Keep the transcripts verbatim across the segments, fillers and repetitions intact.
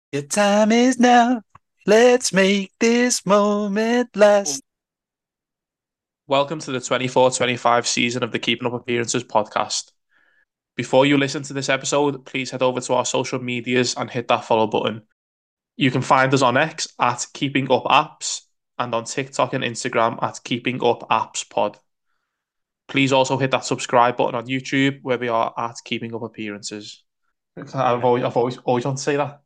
Your time is now. Let's make this moment last. Welcome to the twenty-four twenty-five season of the Keeping Up Appearances podcast. Before you listen to this episode, please head over to our social medias and hit that follow button. You can find us on X at Keeping Up Apps and on TikTok and Instagram at Keeping Up Apps Pod. Please also hit that subscribe button on YouTube where we are at Keeping Up Appearances. I've always, I've always, always wanted to say that.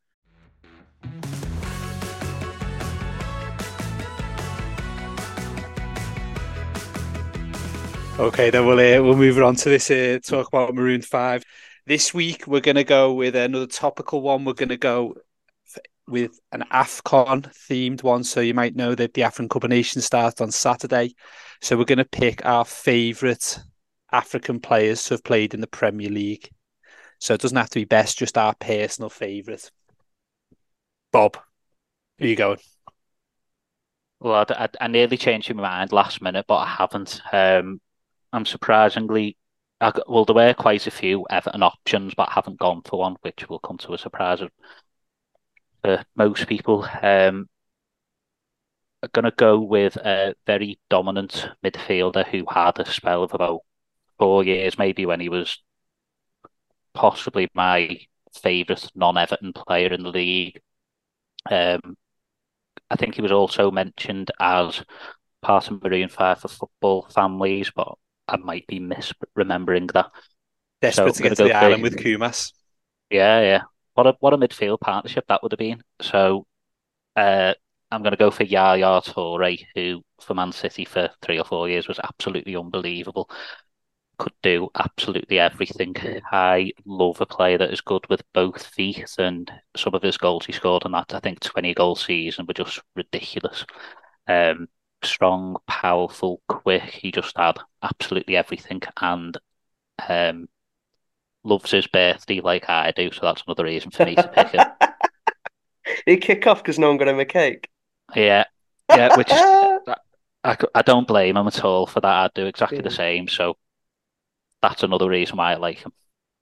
Okay, then we'll uh, we'll move on to this. Uh, talk about Maroon Five. This week we're gonna go with another topical one. We're gonna go f- with an AFCON themed one. So you might know that the African Cup of Nations starts on Saturday. So we're gonna pick our favourite African players to have played in the Premier League. So it doesn't have to be best, just our personal favourite. Bob, who are you going? Well, I, I, I nearly changed my mind last minute, but I haven't. Um, I'm surprisingly, I, got- well, there were quite a few Everton options, but I haven't gone for one, which will come to a surprise of- for most people. Um, I'm going to go with a very dominant midfielder who had a spell of about four years, maybe when he was possibly my favourite non-Everton player in the league. Um, I think he was also mentioned as part of Maroon Five for football families, but I might be misremembering that. So Desperate I'm to going get to to go the for island with Kumas. yeah, yeah. What a what a midfield partnership that would have been. So uh, I'm going to go for Yaya Toure, who for Man City for three or four years was absolutely unbelievable. Could do absolutely everything. I love a player that is good with both feet, and some of his goals he scored on that, I think, twenty goal season were just ridiculous. Um, Strong, powerful, quick. He just had absolutely everything, and um, loves his birthday like I do. So that's another reason for me to pick him. He kick off because no one got him a cake. Yeah, yeah. Which is I, I don't blame him at all for that. I'd do exactly the Yeah. same. So that's another reason why I like him.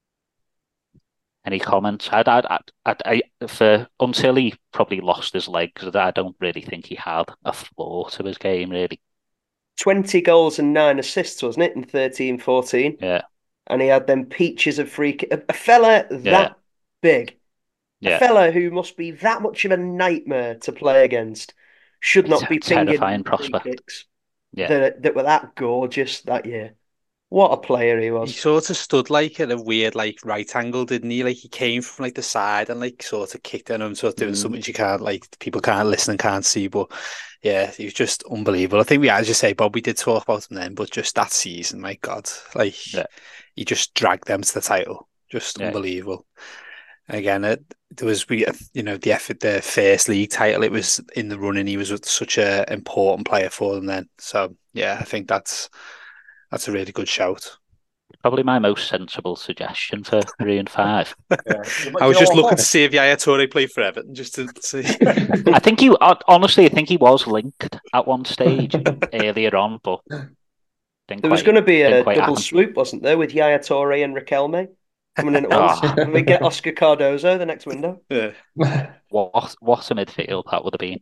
Any comments? I, I, I, I, for until he probably lost his legs, I don't really think he had a flaw to his game, really. twenty goals and nine assists, wasn't it, in thirteen fourteen? Yeah, And he had them peaches of free kick. A, a fella yeah, that big, a yeah. fella who must be that much of a nightmare to play against, should It's not a be terrifying pinging free prospect. kicks Yeah, that, that were that gorgeous that year. What a player he He was. sort of stood like at a weird like right angle, didn't he? Like he came from like the side and like sort of kicked in and sort of doing mm, something you can't like people can't listen and can't see. But yeah, he was just unbelievable. I think we as you say, Bob, we did talk about him then, but just that season, my God, like yeah, he just dragged them to the title. Just yeah. unbelievable. Again, it, there was we you know the effort the first league title. It was in the running. He was such a important player for them then. So yeah, I think that's that's a really good shout. Probably my most sensible suggestion for Maroon Five. Yeah. I But you was know just what, looking to Paul? see if Yaya Toure played for Everton, just to see. I think he honestly, I think he was linked at one stage earlier on, but didn't There was quite going to be didn't a quite double happen. swoop, wasn't there, with Yaya Toure and Raquelme coming in at once? Ah, And we get Oscar Cardozo the next window. Yeah. what what a midfield that would have been.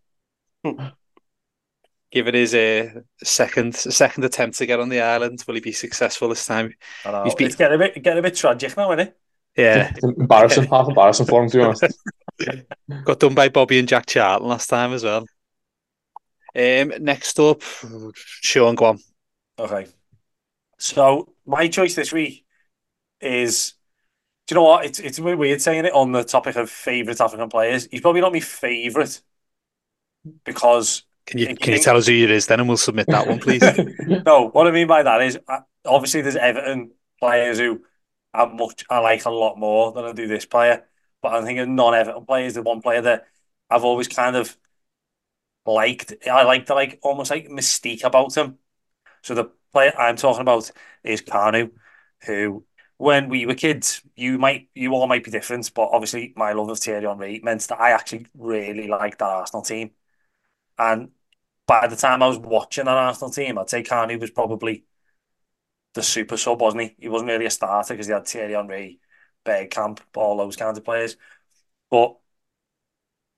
Given his uh, second second attempt to get on the island, will he be successful this time? I He's know. been, It's getting a bit getting a bit tragic now, isn't it? yeah, It's embarrassing, half embarrassing for him, to be honest. got done by Bobby and Jack Charlton last time as well. Um, next up, Sean, go on. Okay. So my choice this week is, do you know what? It's it's a bit weird saying it on the topic of favourite African players. He's probably not my favourite because Can you if you can you think tell us who it is then, and we'll submit that one, please. no, what I mean by that is uh, obviously there's Everton players who I much I like a lot more than I do this player. But I'm thinking non-Everton players, the one player that I've always kind of liked. I like the like almost like mystique about him. So the player I'm talking about is Kanu, who when we were kids, you might you all might be different, but obviously my love of Thierry Henry meant that I actually really liked that Arsenal team. And by the time I was watching that Arsenal team, I'd say Kanu was probably the super sub, wasn't he? He wasn't really a starter because he had Thierry Henry, Bergkamp, all those kinds of players. But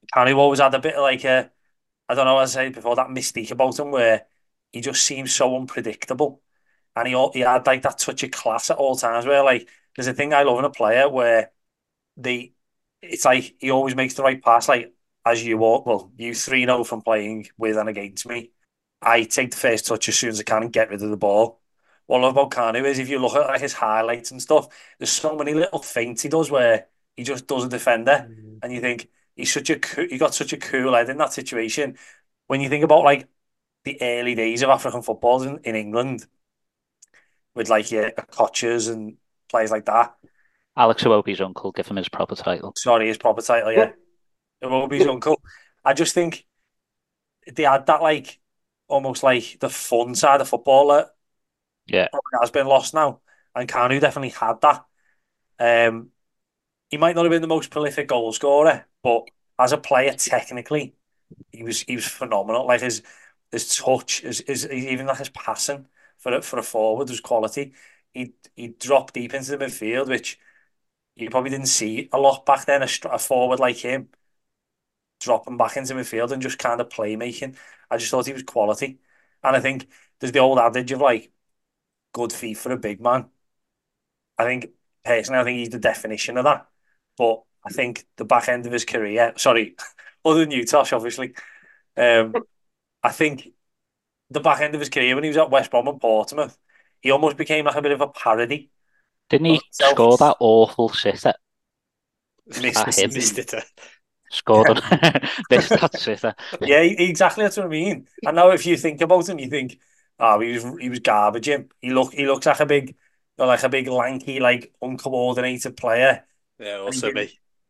Kanu always had a bit of like a, I don't know, as I said before, that mystique about him where he just seems so unpredictable. And he, he had like that touch of class at all times where like, there's a thing I love in a player where they, it's like he always makes the right pass. Like, as you walk, well, you three know from playing with and against me, I take the first touch as soon as I can and get rid of the ball. What I love about Kanu is if you look at like his highlights and stuff, there's so many little feints he does where he just does a defender, mm. and you think he's such a he got such a cool head in that situation. When you think about like the early days of African football in, in England, with like your yeah, Kochers and players like that. Alex Iwobi's uncle, give him his proper title. Sorry, his proper title, yeah. Iwobi's uncle. I just think they had that like almost like the fun side of football that yeah has been lost now, and Kanu definitely had that. Um, he might not have been the most prolific goal scorer, but as a player, technically, he was he was phenomenal. Like his his touch, his, his even like his passing for a, for a forward was quality. He he dropped deep into the midfield, which you probably didn't see a lot back then. A, a forward like him dropping back into midfield and just kind of playmaking. I just thought he was quality, and I think there's the old adage of like good feet for a big man. I think personally, I think he's the definition of that. But I think the back end of his career, sorry, other than you, Tosh, obviously, um, I think the back end of his career when he was at West Brom and Portsmouth, he almost became like a bit of a parody. Didn't he score that awful sitter? Missed, missed it. Scored on this that sitter. Yeah, exactly. That's what I mean. And now, if you think about him, you think, oh, he was he was garbage. Him. He look he looks like a big, like a big lanky, like uncoordinated player. Yeah, also me.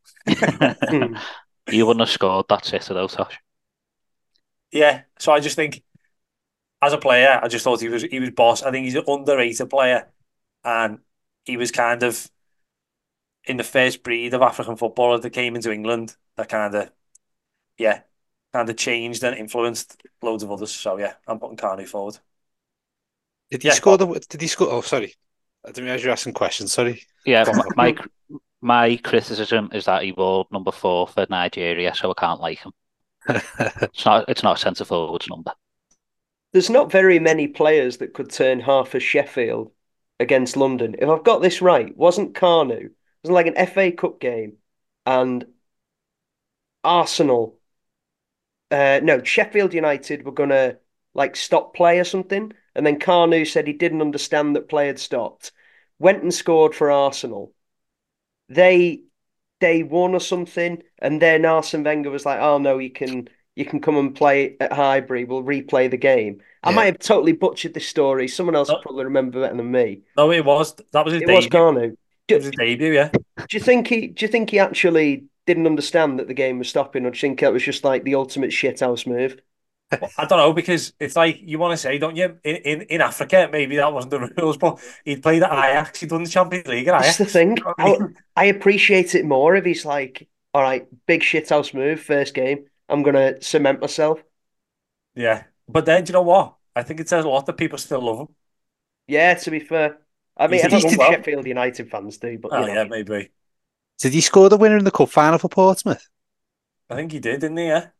You wouldn't have scored that sitter though, Tosh. Yeah, so I just think, as a player, I just thought he was he was boss. I think he's an underrated player, and he was kind of in the first breed of African footballer that came into England. That kind of, yeah, kind of changed and influenced loads of others. So yeah, I'm putting Kanu forward. Did he yeah, score the? Did he score? Oh, sorry, I didn't realize you were asking questions. Sorry. Yeah, my my criticism is that he wore number four for Nigeria, so I can't like him. it's not. It's not a centre forward's number. There's not very many players that could turn half of Sheffield against London. If I've got this right, wasn't Kanu? It was like an F A Cup game, and Arsenal. Uh, no, Sheffield United were gonna like stop play or something, and then Kanu said he didn't understand that play had stopped. Went and scored for Arsenal. They they won or something, and then Arsene Wenger was like, "Oh no, you can you can come and play at Highbury. We'll replay the game." Yeah. I might have totally butchered this story. Someone else no. will probably remember better than me. No, it was that was his it debut. was Kanu. It was his debut, yeah. Do you think he? Do you think he actually didn't understand that the game was stopping, or do you think it was just like the ultimate shithouse move? I don't know, because it's like you want to say, don't you? In, in in Africa, maybe that wasn't the rules, but he'd played at Ajax. He'd done the Champions League at Ajax. That's the thing. I, I appreciate it more if he's like, all right, big shithouse move, first game. I'm gonna cement myself. Yeah, but then do you know what? I think it says a lot that people still love him. Yeah, to be fair, I mean, I don't think well. Sheffield United fans do, but oh, you know. yeah, maybe. Did he score the winner in the cup final for Portsmouth? I think he did, didn't he? Yeah.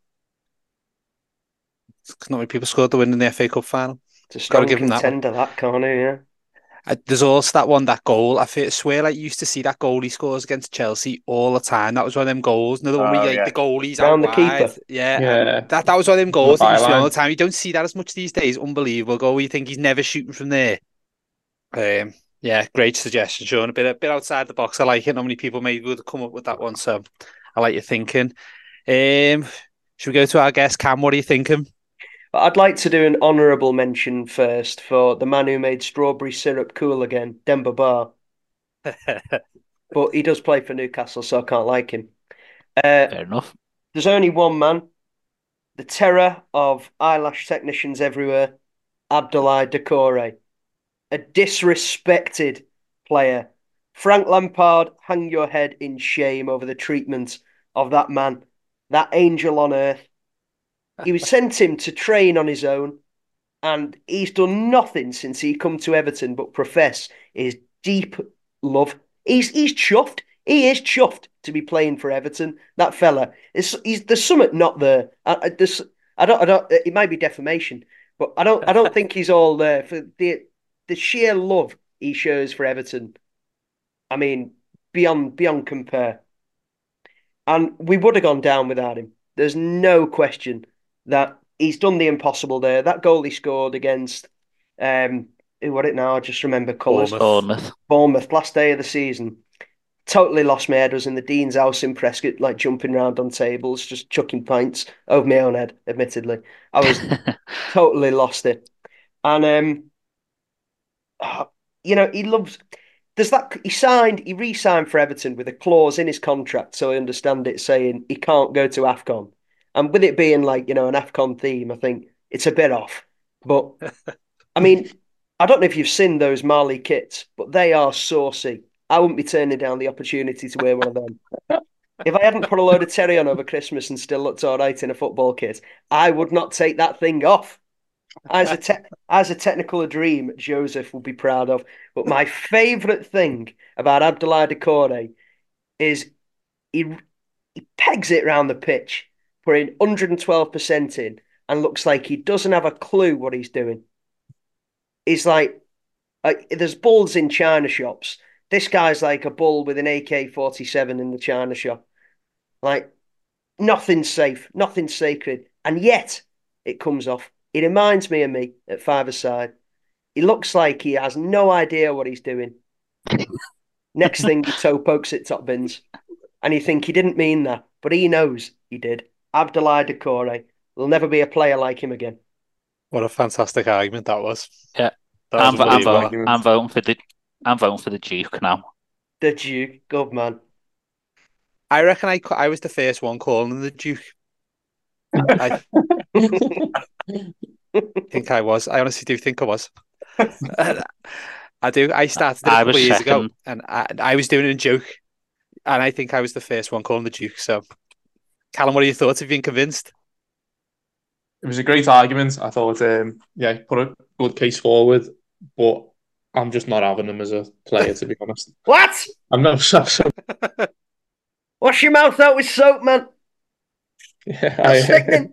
Not many people scored the win in the F A Cup final. It's a strong give contender, that, that Kanu, yeah. Uh, there's also that one, that goal. I feel, swear, like, you used to see that goal he scores against Chelsea all the time. That was one of them goals. Another one oh, where like, yeah. the goalie's round out the wide. keeper. Yeah, yeah. That that was one of them goals the that you see all the time. You don't see that as much these days. Unbelievable goal. You think he's never shooting from there. Um, yeah, great suggestion, Sean. A bit, a bit outside the box. I like it. Not many people maybe would come up with that one, so I like your thinking. Um, should we go to our guest, Cam? What are you thinking? I'd like to do an honourable mention first for the man who made strawberry syrup cool again, Demba Ba. But he does play for Newcastle, so I can't like him. Uh, Fair enough. There's only one man, the terror of eyelash technicians everywhere, Abdoulaye Doucouré. A disrespected player. Frank Lampard, hang your head in shame over the treatment of that man, that angel on earth. He was sent him to train on his own, and he's done nothing since he come to Everton but profess his deep love. He's he's chuffed. He is chuffed to be playing for Everton. That fella is he's there's something not there. I, I, there's, I don't I don't it might be defamation, but I don't I don't think he's all there for the the sheer love he shows for Everton. I mean, beyond beyond compare. And we would have gone down without him. There's no question that he's done the impossible there. That goal he scored against um who what it now? I just remember colours. Bournemouth. Bournemouth, last day of the season. Totally lost my head. Was in the Dean's house in Prescott, like jumping around on tables, just chucking pints over my own head, admittedly. I was totally lost it. And um uh, you know, he loves there's that he signed he re-signed for Everton with a clause in his contract, so I understand it saying he can't go to AFCON. And with it being like, you know, an AFCON theme, I think it's a bit off. But I mean, I don't know if you've seen those Marley kits, but they are saucy. I wouldn't be turning down the opportunity to wear one of them. If I hadn't put a load of terry on over Christmas and still looked all right in a football kit, I would not take that thing off. As a te- as a technical a dream, Joseph will be proud of. But my favourite thing about Abdoulaye Doucouré is he he pegs it round the pitch, putting one hundred twelve percent in, and looks like he doesn't have a clue what he's doing. He's like, like there's bulls in China shops. This guy's like a bull with an A K forty-seven in the China shop. Like, nothing's safe, nothing's sacred. And yet, it comes off. He reminds me of me at five-a-side. He looks like he has no idea what he's doing. Next thing, he toe pokes at top bins. And you think he didn't mean that, but he knows he did. Abdoulaye Doucouré will never be a player like him again. What a fantastic argument that was. Yeah. That I'm, was I'm, unbelievable. voting, I'm voting for the I'm voting for the Duke now. The Duke, good man. I reckon I, I was the first one calling him the Duke. I think I was. I honestly do think I was. I do. I started it a I couple was of years second. ago, and I, I was doing a joke, and I think I was the first one calling the Duke. So, Callum, what are your thoughts? Have you been convinced? It was a great argument. I thought, um, yeah, put a good case forward, but I'm just not having him as a player, to be honest. What? I'm not. So, so, Wash your mouth out with soap, man. yeah, That's I, sickening.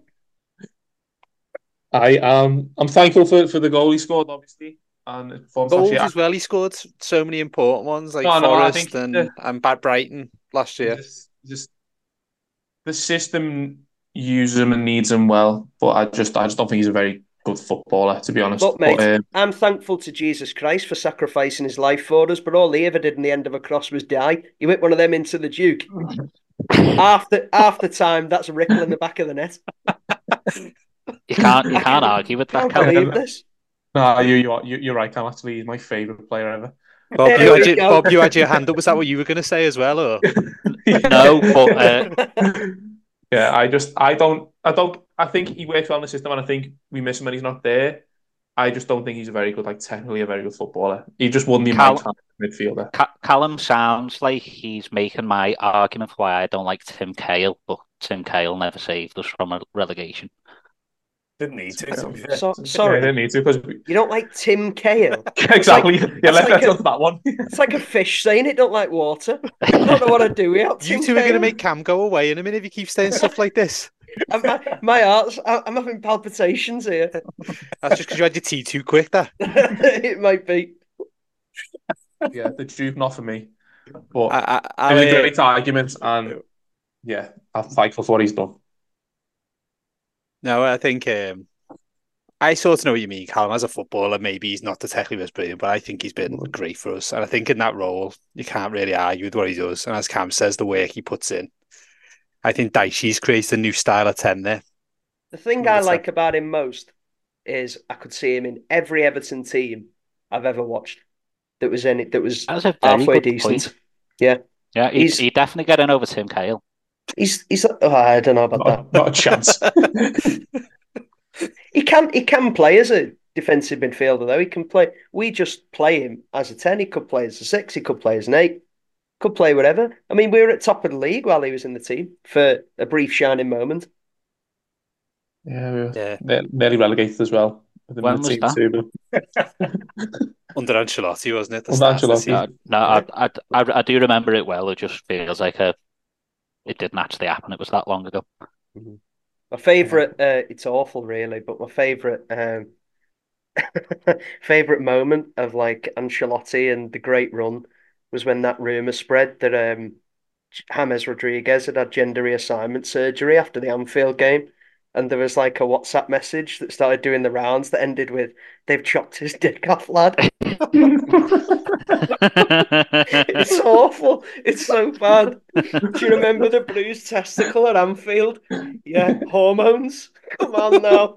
I um, I'm thankful for, for the goal he scored, obviously, and for Goals actually, as well. He scored so many important ones, like No, no, I Forest think and the- and Bad Brighton last year. just, just the system uses him and needs him well, but I just I just don't think he's a very good footballer, to be honest. Look, mate, But, um, I'm thankful to Jesus Christ for sacrificing his life for us, but all he ever did in the end of a cross was die. He whipped one of them into the Duke. half the half the time, that's a ripple in the back of the net. You can't you can't argue with I that. can't Can believe this. no, you you are you, you're right. Cam, actually, he's my favourite player ever. Bob, There you we had your, go. Bob, you had your hand up. Was that what you were going to say as well? Or No, but uh, Yeah, I just I don't I don't I think he works well in the system, and I think we miss him when he's not there. I just don't think he's a very good, like technically a very good footballer. He just wouldn't be my Cal- type of midfielder. Ca- Callum sounds like he's making my argument for why I don't like Tim Cahill, but Tim Cahill never saved us from a relegation. Didn't need to. to be fair. So, Yeah, I sorry, didn't need to because you don't like Tim Cahill? exactly. yeah, that's let's like get a- onto that one. It's like a fish saying it don't like water. I don't know what I'd do without you Tim two are going to Cahill. make Cam go away in a minute if you keep saying stuff like this. And my, my heart's, I'm having palpitations here. That's just because you had your tea too quick. That It might be. yeah, the Duke not for me. But I, I, it was a I, great argument, and yeah, I'm thankful for what he's done. no, I think um, I sort of know what you mean, Callum. As a footballer, maybe he's not the technically most brilliant, but I think he's been great for us. And I think in that role, you can't really argue with what he does. And as Cam says, the work he puts in, I think Daichi's created a new style of ten there. The thing I one hundred percent. like about him most is I could see him in every Everton team I've ever watched. That was any that was That's a very halfway good decent. point. Yeah, Yeah, he'd, He's- he'd definitely get in over Tim Cahill. he's he's. Oh, I don't know about that. Not, not a chance. He can he can play as a defensive midfielder though. He can play. We just play him as a ten. He could play as a six. He could play as an eight. Could play whatever. I mean, we were at top of the league while he was in the team for a brief shining moment. yeah, we were Yeah. ne- nearly relegated as well. When was that? Under Ancelotti, wasn't it? The Under start of the Ancelotti. season. No, no I, I, I, I do remember it well. It just feels like a, it didn't actually happen. It was that long ago. Mm-hmm. My favourite, uh, it's awful really, but my favourite um, favourite moment of like Ancelotti and the great run was when that rumour spread that um, James Rodriguez had had gender reassignment surgery after the Anfield game. And there was like a WhatsApp message that started doing the rounds that ended with, "They've chopped his dick off, lad." It's awful. It's so bad. Do you remember the bruised testicle at Anfield? Yeah, hormones. Come on now.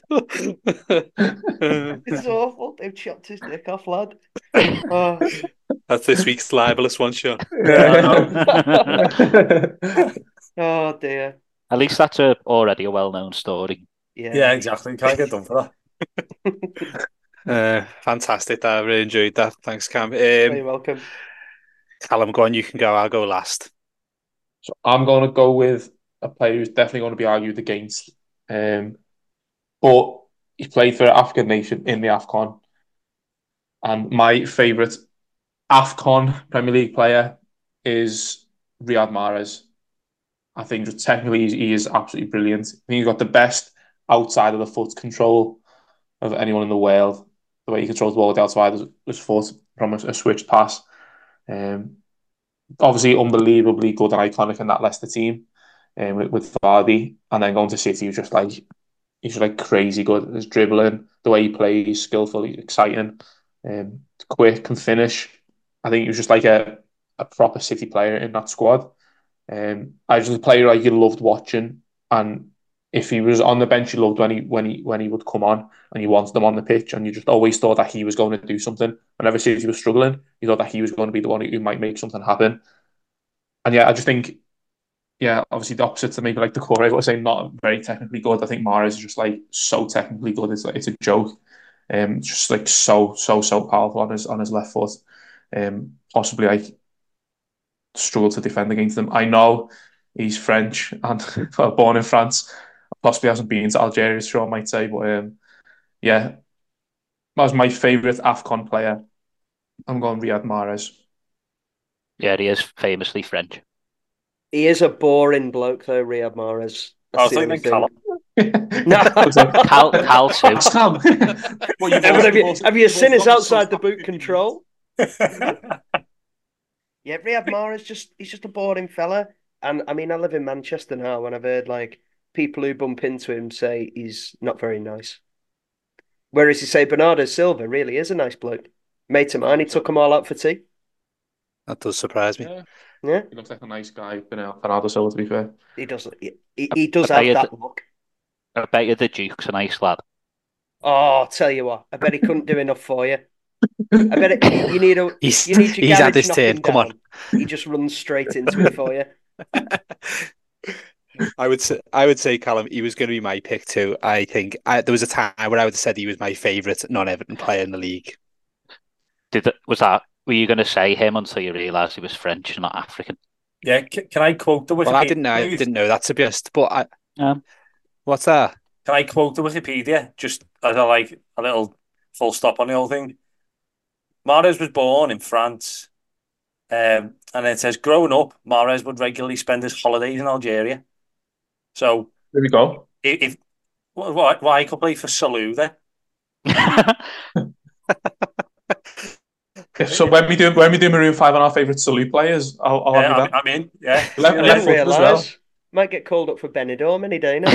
It's awful. They've chopped his dick off, lad. Oh. That's this week's libelous one, Sean. Oh dear. At least that's a, already a well-known story. Yeah, yeah, exactly. Can't get done for that. uh, fantastic. I really enjoyed that. Thanks, Cam. Um, You're welcome. Callum, go on. You can go. I'll go last. So I'm going to go with a player who's definitely going to be argued against. Um, but he played for an African nation in the AFCON. And my favourite AFCON Premier League player is Riyad Mahrez. I think just technically he is absolutely brilliant. I think he's got the best outside of the foot control of anyone in the world. The way he controls the ball with the outside of his foot from a, a switched pass. Um, obviously, unbelievably good and iconic in that Leicester team um, with, with Vardy. And then going to City, he's just like he's just like crazy good. His dribbling, the way he plays, skillful, exciting, um, quick, can finish. I think he was just like a, a proper City player in that squad. Um, I was just a player like you loved watching, and if he was on the bench, you loved when he when he when he would come on, and you wanted him on the pitch, and you just always thought that he was going to do something. Whenever City was struggling, you thought that he was going to be the one who might make something happen. And yeah, I just think, yeah, obviously the opposite to maybe like the core, I was saying not very technically good. I think Mahrez is just like so technically good. It's like it's a joke. Um, just like so so so powerful on his on his left foot. Um, possibly like. Struggle to defend against them. I know he's French and well, born in France. Possibly hasn't been to Algeria, sure I might say, but um, yeah, that was my favourite AFCON player. I'm going Riyad Mahrez. Yeah, he is famously French. He is a boring bloke, though, Riyad Mahrez. I was thinking Callum. No, Cal, Cal too. Well, have you, have you seen his outside the boot control? Yeah, Riyad Mahrez just he's just a boring fella. And I mean, I live in Manchester now, and I've heard like people who bump into him say he's not very nice. Whereas you say Bernardo Silva really is a nice bloke. Mate of mine, he took them all out for tea. That does surprise me. Yeah. Yeah. He looks like a nice guy, Bernardo Silva, to be fair. He does he, he, he does have that the, look. I bet you the Duke's a nice lad. Oh, I'll tell you what, I bet he couldn't do enough for you. I bet it, you need a he's, you need your he's garage had this knocking tape. Come down. on. He just runs straight into it for you. I would say, I would say, Callum, he was going to be my pick too. I think I, there was a time where I would have said he was my favourite non-Everton player in the league. Did it, was that? Were you going to say him until you realised he was French and not African? Yeah, can, can I quote the Wikipedia? Well, I didn't know. I didn't know that, to be honest. But I, um, what's that? Can I quote the Wikipedia just as a like a little full stop on the whole thing? Mahrez was born in France, um, and it says, growing up, Mahrez would regularly spend his holidays in Algeria. So there we go. If, if why why I could play for Salou then? So when we do when we do Maroon Five on our favourite Salou players, I'll, I'll yeah, have you I'm, I'm in. Yeah, left, I left didn't realise. Well. Might get called up for Benidorm any day now.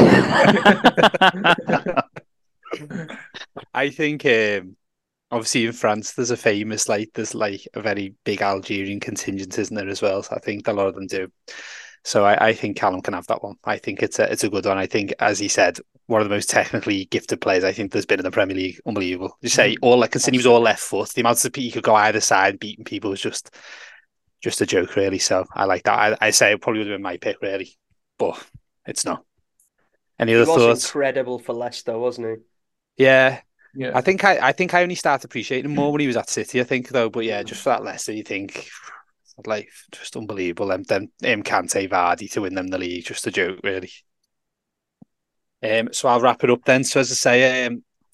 I think um, obviously in France there's a famous like there's like a very big Algerian contingent, isn't there, as well? So I think a lot of them do. So I, I think Callum can have that one. I think it's a it's a good one. I think, as he said, one of the most technically gifted players I think there's been in the Premier League. Unbelievable. You say all like considering he was all left foot, the amounts of people he could go either side beating people was just just a joke, really. So I like that. I, I say it probably would have been my pick, really, but it's not. Any he other was thoughts? Incredible for Leicester, wasn't he? Yeah. Yeah. I think I I think I only started appreciating him more when he was at City, I think, though. But yeah, just for that Leicester, you think. Like, just unbelievable. Them, them, him Kante, Vardy to win them the league, just a joke, really. Um, so I'll wrap it up then. So as I say, um,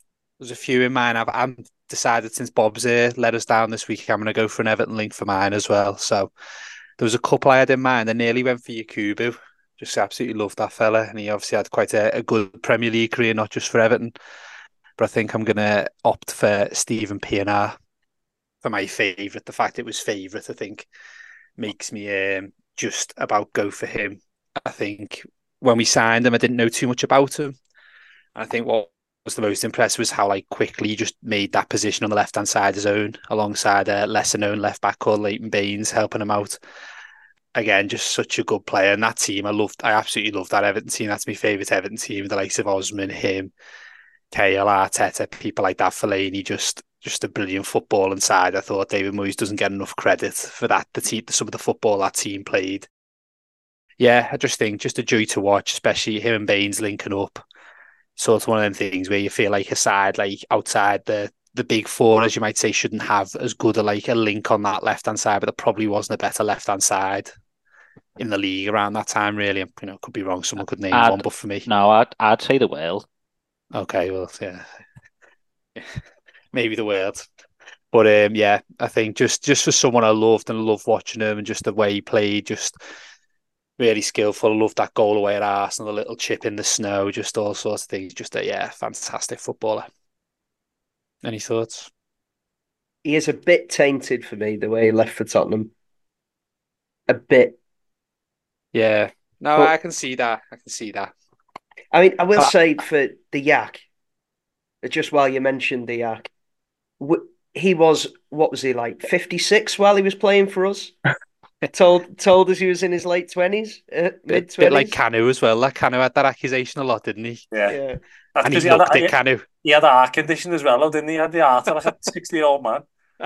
there's a few in mine. I've I'm decided since Bob's here let us down this week, I'm going to go for an Everton link for mine as well. So there was a couple I had in mind. I nearly went for Yakubu. Just absolutely loved that fella, and he obviously had quite a, a good Premier League career, not just for Everton. But I think I'm going to opt for Steven Pienaar for my favourite. The fact it was favourite, I think, makes me um, just about go for him. I think when we signed him, I didn't know too much about him. I think what was the most impressive was how like quickly he just made that position on the left-hand side his own, alongside a lesser-known left-back called Leighton Baines, helping him out. Again, just such a good player. And that team, I loved, I absolutely loved that Everton team. That's my favourite Everton team. The likes of Osman, him, Cahill, Arteta, people like that, Fellaini, just just a brilliant football inside. I thought David Moyes doesn't get enough credit for that. The team, some of the football that team played. Yeah, I just think just a joy to watch, especially him and Baines linking up. Sort of one of them things where you feel like a side, like outside the the big four, as you might say, shouldn't have as good a like a link on that left hand side, but there probably wasn't a better left hand side in the league around that time. Really, you know, could be wrong. Someone could name I'd, one, but for me, no, I'd I'd say the world. Okay, well, yeah, maybe the world, but um, yeah, I think just just for someone I loved and loved watching him, and just the way he played, just really skillful. I loved that goal away at Arsenal, the little chip in the snow, just all sorts of things. Just a yeah, fantastic footballer. Any thoughts? He is a bit tainted for me, the way he left for Tottenham. A bit. Yeah. No, But- I can see that. I can see that. I mean, I will Uh, say for the Yak, just while you mentioned the Yak, w- he was, what was he, like fifty-six while he was playing for us? told told us he was in his late twenties, uh, mid Bit, bit like twenties. Canu as well. Like Canu had that accusation a lot, didn't he? Yeah. Yeah. That's And he 'cause he had, looked a, at Canu. he had a heart condition as well, though, didn't he? He had the heart of like a sixty-year-old man.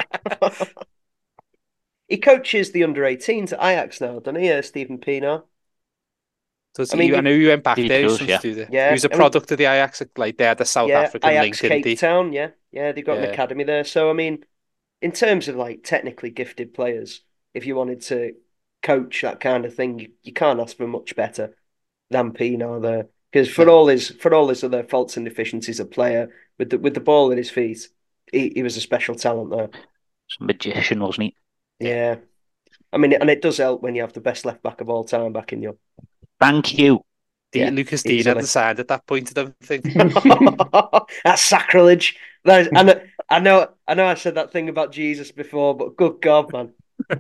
He coaches the under eighteens at Ajax now, doesn't he, uh, Steven Pienaar? Does I he, mean, I he- know you went back He there. does, something yeah. to do there. Yeah, He was a I mean- product of the Ajax. Like they had the South yeah, African Ajax link, didn't Cape he? Town, yeah. Yeah, they've got an Yeah. academy there. So, I mean, in terms of like technically gifted players, if you wanted to coach that kind of thing, you, you can't ask for much better than Pienaar there. Because for No. all his for all his other faults and deficiencies, a player with the with the ball at his feet, he, he was a special talent there. He's a magician, wasn't he? Yeah. I mean, and it does help when you have the best left back of all time back in your. Thank you. D- Yeah, Lucas Dean easily. hadn't signed at that point, I don't think. That's sacrilege. That is, I know, I know, I know. I said that thing about Jesus before, but good God, man!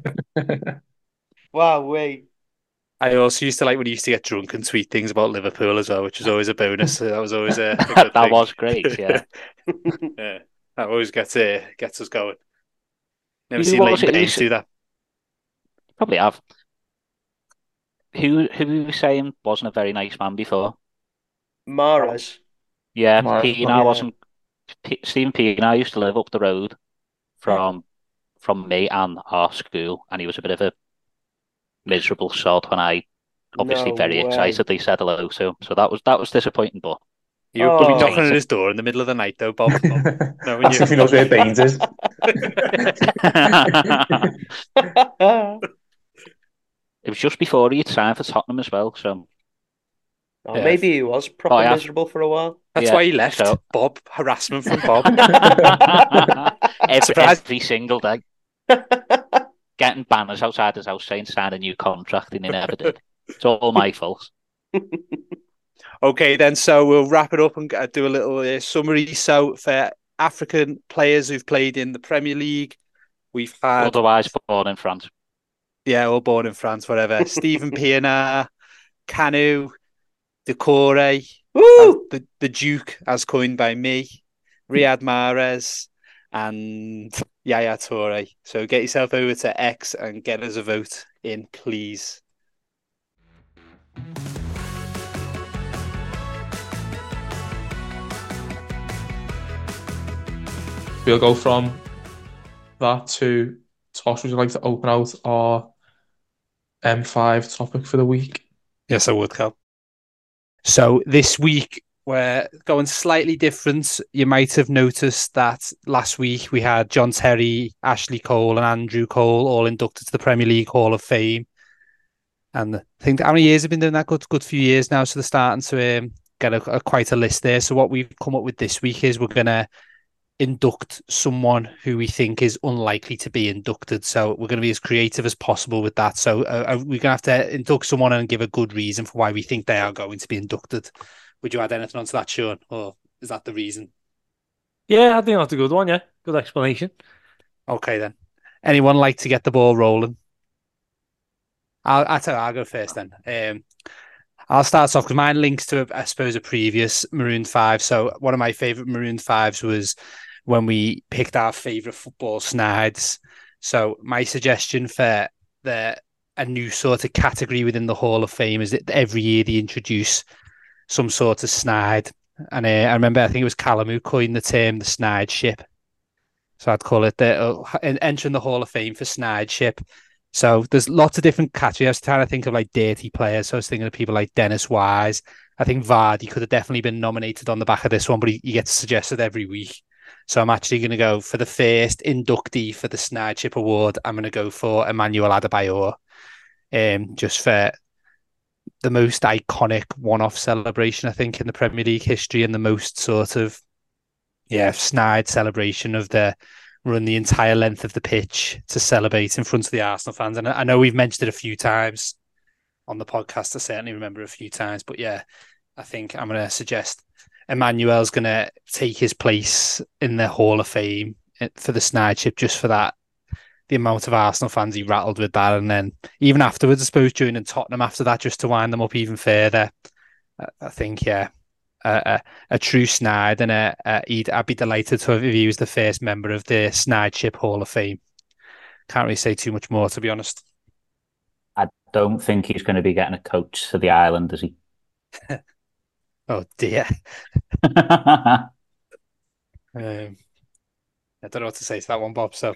Wow, we. I also used to like when he used to get drunk and tweet things about Liverpool as well, which was always a bonus. So that was always a, a good That thing. was great, yeah. Yeah, that always gets uh, gets us going. Never Who seen was Leighton it? Baines Who- do that. Probably have. Who who were you saying wasn't a very nice man before? Mahrez. Yeah, Mar- Pienaar yeah. wasn't. P- Stephen Pienaar used to live up the road from from me and our school, and he was a bit of a miserable sod when I obviously No very way. excitedly said hello to him. So that was that was disappointing, but You were probably Oh. knocking on his door in the middle of the night, though, Bob. No, That's you- if he knows where Baines is. it was just before he had signed for Tottenham as well. So Or Yeah. maybe he was proper Oh, yeah. miserable for a while. That's Yeah, why he left. so- Bob harassment from Bob. every, Surprised- every single day, getting banners outside his house saying sign a new contract, and he never did. It's all my fault. Okay, then, so we'll wrap it up and uh, do a little uh, summary. So, for African players who've played in the Premier League, we've had, Otherwise, born in France. yeah, all born in France, whatever. Steven Pienaar, Canu, Decore, Woo! the, the Duke, as coined by me, Riyad Mahrez, and Yaya Toure. So, get yourself over to X and get us a vote in, please. We'll go from that to Tosh. Would you like to open out our M five topic for the week? Yes, I would, Cal. So this week we're going slightly different. You might have noticed that last week we had John Terry, Ashley Cole, and Andrew Cole all inducted to the Premier League Hall of Fame. And I think how many years have been doing that? Good, good few years now. So they're starting to um, get a, a quite a list there. So what we've come up with this week is we're gonna induct someone who we think is unlikely to be inducted. So we're going to be as creative as possible with that. So uh, we're going to have to induct someone and give a good reason for why we think they are going to be inducted. Would you add anything onto that, Sean? Or is that the reason? Yeah, I think that's a good one, yeah. Good explanation. Okay, then. Anyone like to get the ball rolling? I'll, I'll, tell you, I'll go first then. Um, I'll start off because mine links to, I suppose, a previous Marooned Five. So one of my favourite Marooned Fives was when we picked our favourite football snides. So my suggestion for the a new sort of category within the Hall of Fame is that every year they introduce some sort of snide. And uh, I remember, I think it was Callum who coined the term the snide ship. So I'd call it the uh, entering the Hall of Fame for snide ship. So there's lots of different categories. I was trying to think of like dirty players. So I was thinking of people like Dennis Wise. I think Vardy could have definitely been nominated on the back of this one, but he, he gets suggested every week. So I'm actually going to go for the first inductee for the Snide Ship Award. I'm going to go for Emmanuel Adebayor, um, just for the most iconic one-off celebration, I think, in the Premier League history, and the most sort of, yeah, snide celebration of the run the entire length of the pitch to celebrate in front of the Arsenal fans. And I know we've mentioned it a few times on the podcast. I certainly remember a few times, but yeah, I think I'm going to suggest Emmanuel's going to take his place in the Hall of Fame for the Snide Ship, just for that, the amount of Arsenal fans he rattled with that. And then even afterwards, I suppose, joining Tottenham after that, just to wind them up even further. I think, yeah, a, a, a true snide, and a, a, he'd, I'd be delighted to have if he was the first member of the Snide Ship Hall of Fame. Can't really say too much more, to be honest. I don't think he's going to be getting a coach to the island, is he? Oh dear. um, I don't know what to say to that one, Bob. So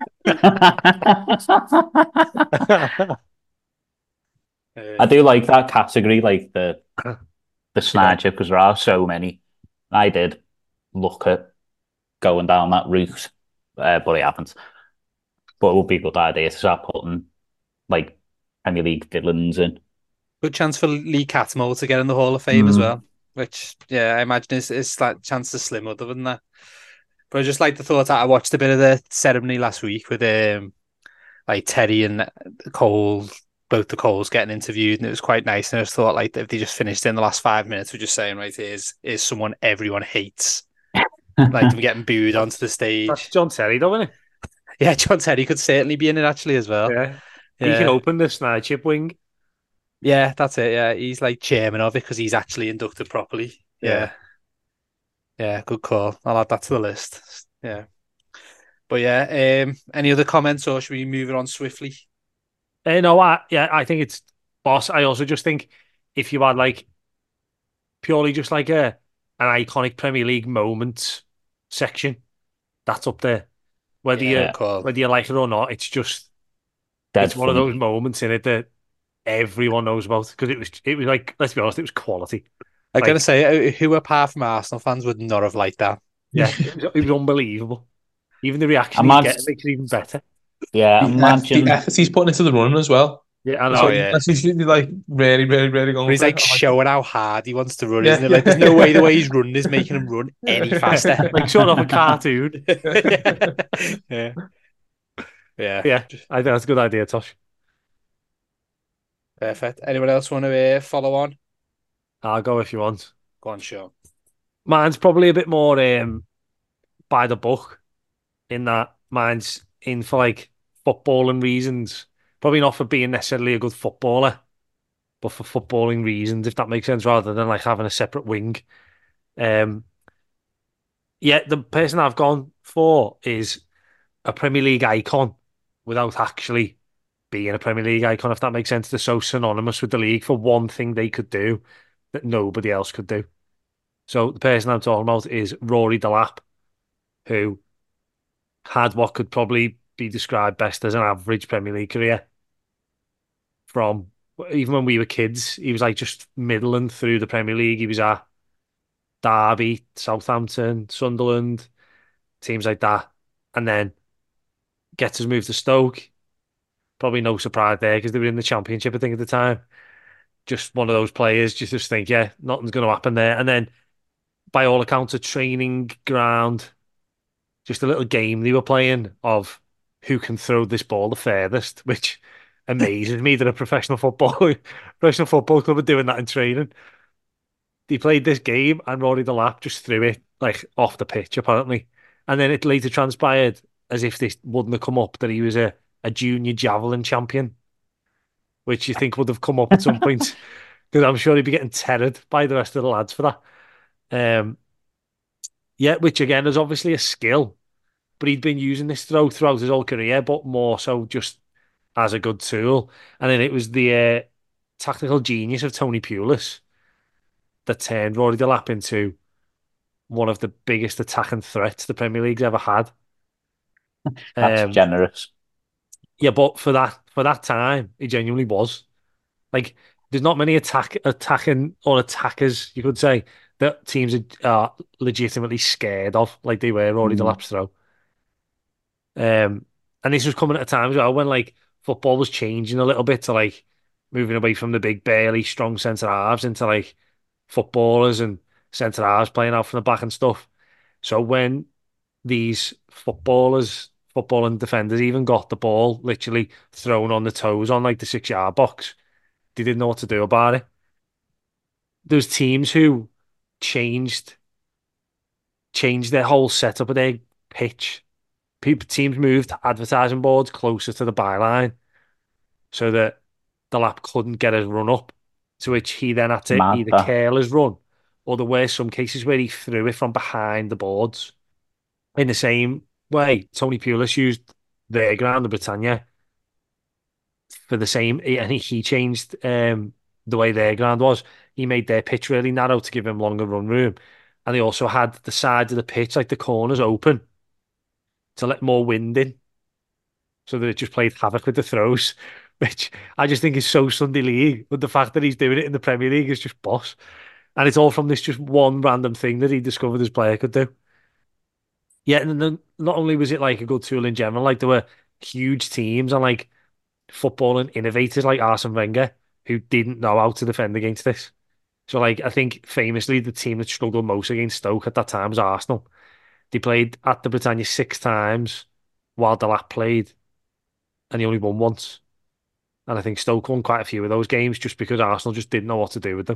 I do like that category, like the the snide ship, because there are so many. I did look at going down that route, uh, but I haven't. But it would be a good idea to start putting like Premier League villains in. Good chance for Lee Catmull to get in the Hall of Fame mm. as well, which, yeah, I imagine is is like chance to slim other than that. But I just like the thought that I watched a bit of the ceremony last week with um like Terry and Cole, both the Coles getting interviewed, and it was quite nice. And I just thought, like, if they just finished in the last five minutes, we're just saying, right, here's is someone everyone hates, like them getting booed onto the stage. That's John Terry, though, isn't it? Yeah, John Terry could certainly be in it actually as well. Yeah, yeah. He can open the Snide Ship wing. Yeah, that's it. Yeah, he's like chairman of it because he's actually inducted properly. Yeah. yeah, yeah, good call. I'll add that to the list. Yeah, but yeah, um, any other comments, or should we move it on swiftly? Uh, no, I, yeah, I think it's boss. I also just think if you had like purely just like a an iconic Premier League moment section, that's up there. Whether yeah, you cool. whether you like it or not, it's just Dead it's funny. One of those moments in it that everyone knows about, because it was it was like, let's be honest, it was quality. I'm like, gonna say, who apart from Arsenal fans would not have liked that? Yeah, it was, it was unbelievable. Even the reaction he gets makes it even better. Yeah, the imagine the effort he's putting into the run as well. Yeah, I know. So, oh, yeah. That's usually like really, really, really going. But he's like showing how hard he wants to run, yeah, isn't it? Like, there's no way the way he's running is making him run any faster. Like sort of a cartoon. yeah. Yeah. Yeah. I think that's a good idea, Tosh. Perfect. Anyone else want to uh, follow on? I'll go if you want. Go on, Sean. Mine's probably a bit more um, by the book, in that mine's in for like footballing reasons. Probably not for being necessarily a good footballer, but for footballing reasons, if that makes sense, rather than like having a separate wing. Um, yeah, the person I've gone for is a Premier League icon without actually being a Premier League icon, if that makes sense. They're so synonymous with the league for one thing they could do that nobody else could do. So the person I'm talking about is Rory Delap, who had what could probably be described best as an average Premier League career. From even when we were kids, he was like just middling through the Premier League. He was at Derby, Southampton, Sunderland, teams like that. And then gets his move to Stoke. Probably no surprise there because they were in the Championship, I think, at the time. just one of those players. You just think, yeah, nothing's going to happen there. And then, by all accounts, a training ground, just a little game they were playing of who can throw this ball the furthest, which amazes me that a professional football professional football club are doing that in training. They played this game and Rory Delap just threw it like off the pitch, apparently. And then it later transpired, as if this wouldn't have come up, that he was a, a junior javelin champion, which you think would have come up at some point, because I'm sure he'd be getting tethered by the rest of the lads for that. Um, yeah, which again is obviously a skill, but he'd been using this throw throughout his whole career, but more so just as a good tool. And then it was the uh, tactical genius of Tony Pulis that turned Rory Delap into one of the biggest attacking threats the Premier League's ever had. That's Um, generous. yeah, but for that for that time, he genuinely was. Like, there's not many attack attacking or attackers, you could say, that teams are, are legitimately scared of, like they were Rory Mm. Delap's throw. Um, and this was coming at a time as well when like football was changing a little bit to like moving away from the big burly strong centre halves into like footballers and centre halves playing out from the back and stuff. So when these footballers, footballing defenders even got the ball literally thrown on the toes on like the six yard box, they didn't know what to do about it. There's teams who changed changed their whole setup of their pitch. People teams moved advertising boards closer to the byline so that the lap couldn't get his run up, to which he then had to Mad, either that. curl his run, or there were some cases where he threw it from behind the boards. In the same way, Tony Pulis used their ground, the Britannia, for the same, and he, he changed um, the way their ground was. He made their pitch really narrow to give him longer run room. And they also had the sides of the pitch, like the corners, open to let more wind in, so that it just played havoc with the throws, which I just think is so Sunday League. But the fact that he's doing it in the Premier League is just boss. And it's all from this just one random thing that he discovered his player could do. Yeah, and then not only was it like a good tool in general, like there were huge teams and like footballing innovators like Arsene Wenger who didn't know how to defend against this. So like I think famously the team that struggled most against Stoke at that time was Arsenal. They played at the Britannia six times while Delap played, and he only won once. And I think Stoke won quite a few of those games just because Arsenal just didn't know what to do with them.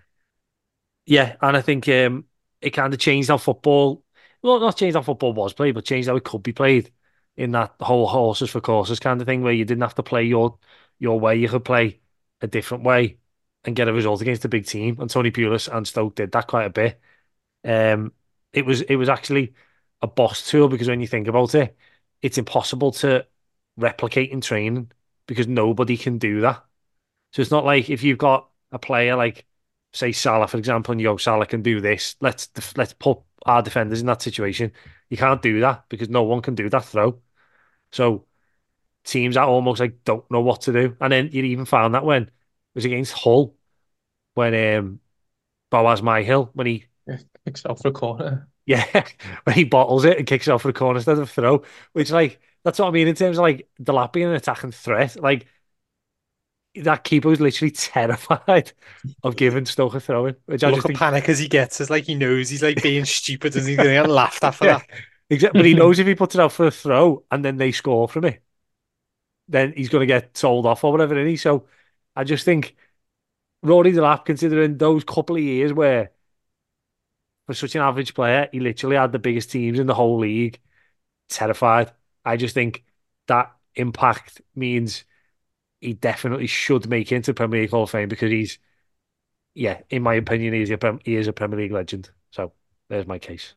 Yeah, and I think um, it kind of changed how football, well, not changed how football was played, but changed how it could be played in that whole horses for courses kind of thing where you didn't have to play your your way. You could play a different way and get a result against a big team. And Tony Pulis and Stoke did that quite a bit. Um, it was it was actually a boss tool because when you think about it, it's impossible to replicate in training because nobody can do that. So it's not like if you've got a player like, say, Salah, for example, and you go, Salah can do this. Let's let's put our defenders in that situation. You can't do that because no one can do that throw. So teams that almost like don't know what to do. And then you even found that when it was against Hull, when um, Boaz Myhill, when he Yeah, kicks out for a corner. yeah, when he bottles it and kicks it off for the corner instead of throw, which like that's what I mean in terms of like Delap being an attacking threat. Like that keeper was literally terrified of giving Stoke a throw in, which I Look just at think, panic as he gets. It's like he knows he's like being stupid and he's going to get laughed at for yeah, that. exactly. But he knows if he puts it out for a throw and then they score from it, then he's going to get sold off or whatever. Isn't he? So I just think Rory Delap, considering those couple of years where for such an average player, he literally had the biggest teams in the whole league terrified. I just think that impact means he definitely should make it into Premier League Hall of Fame because he's, yeah, in my opinion, he's a, Prem- he is a Premier League legend. So there's my case.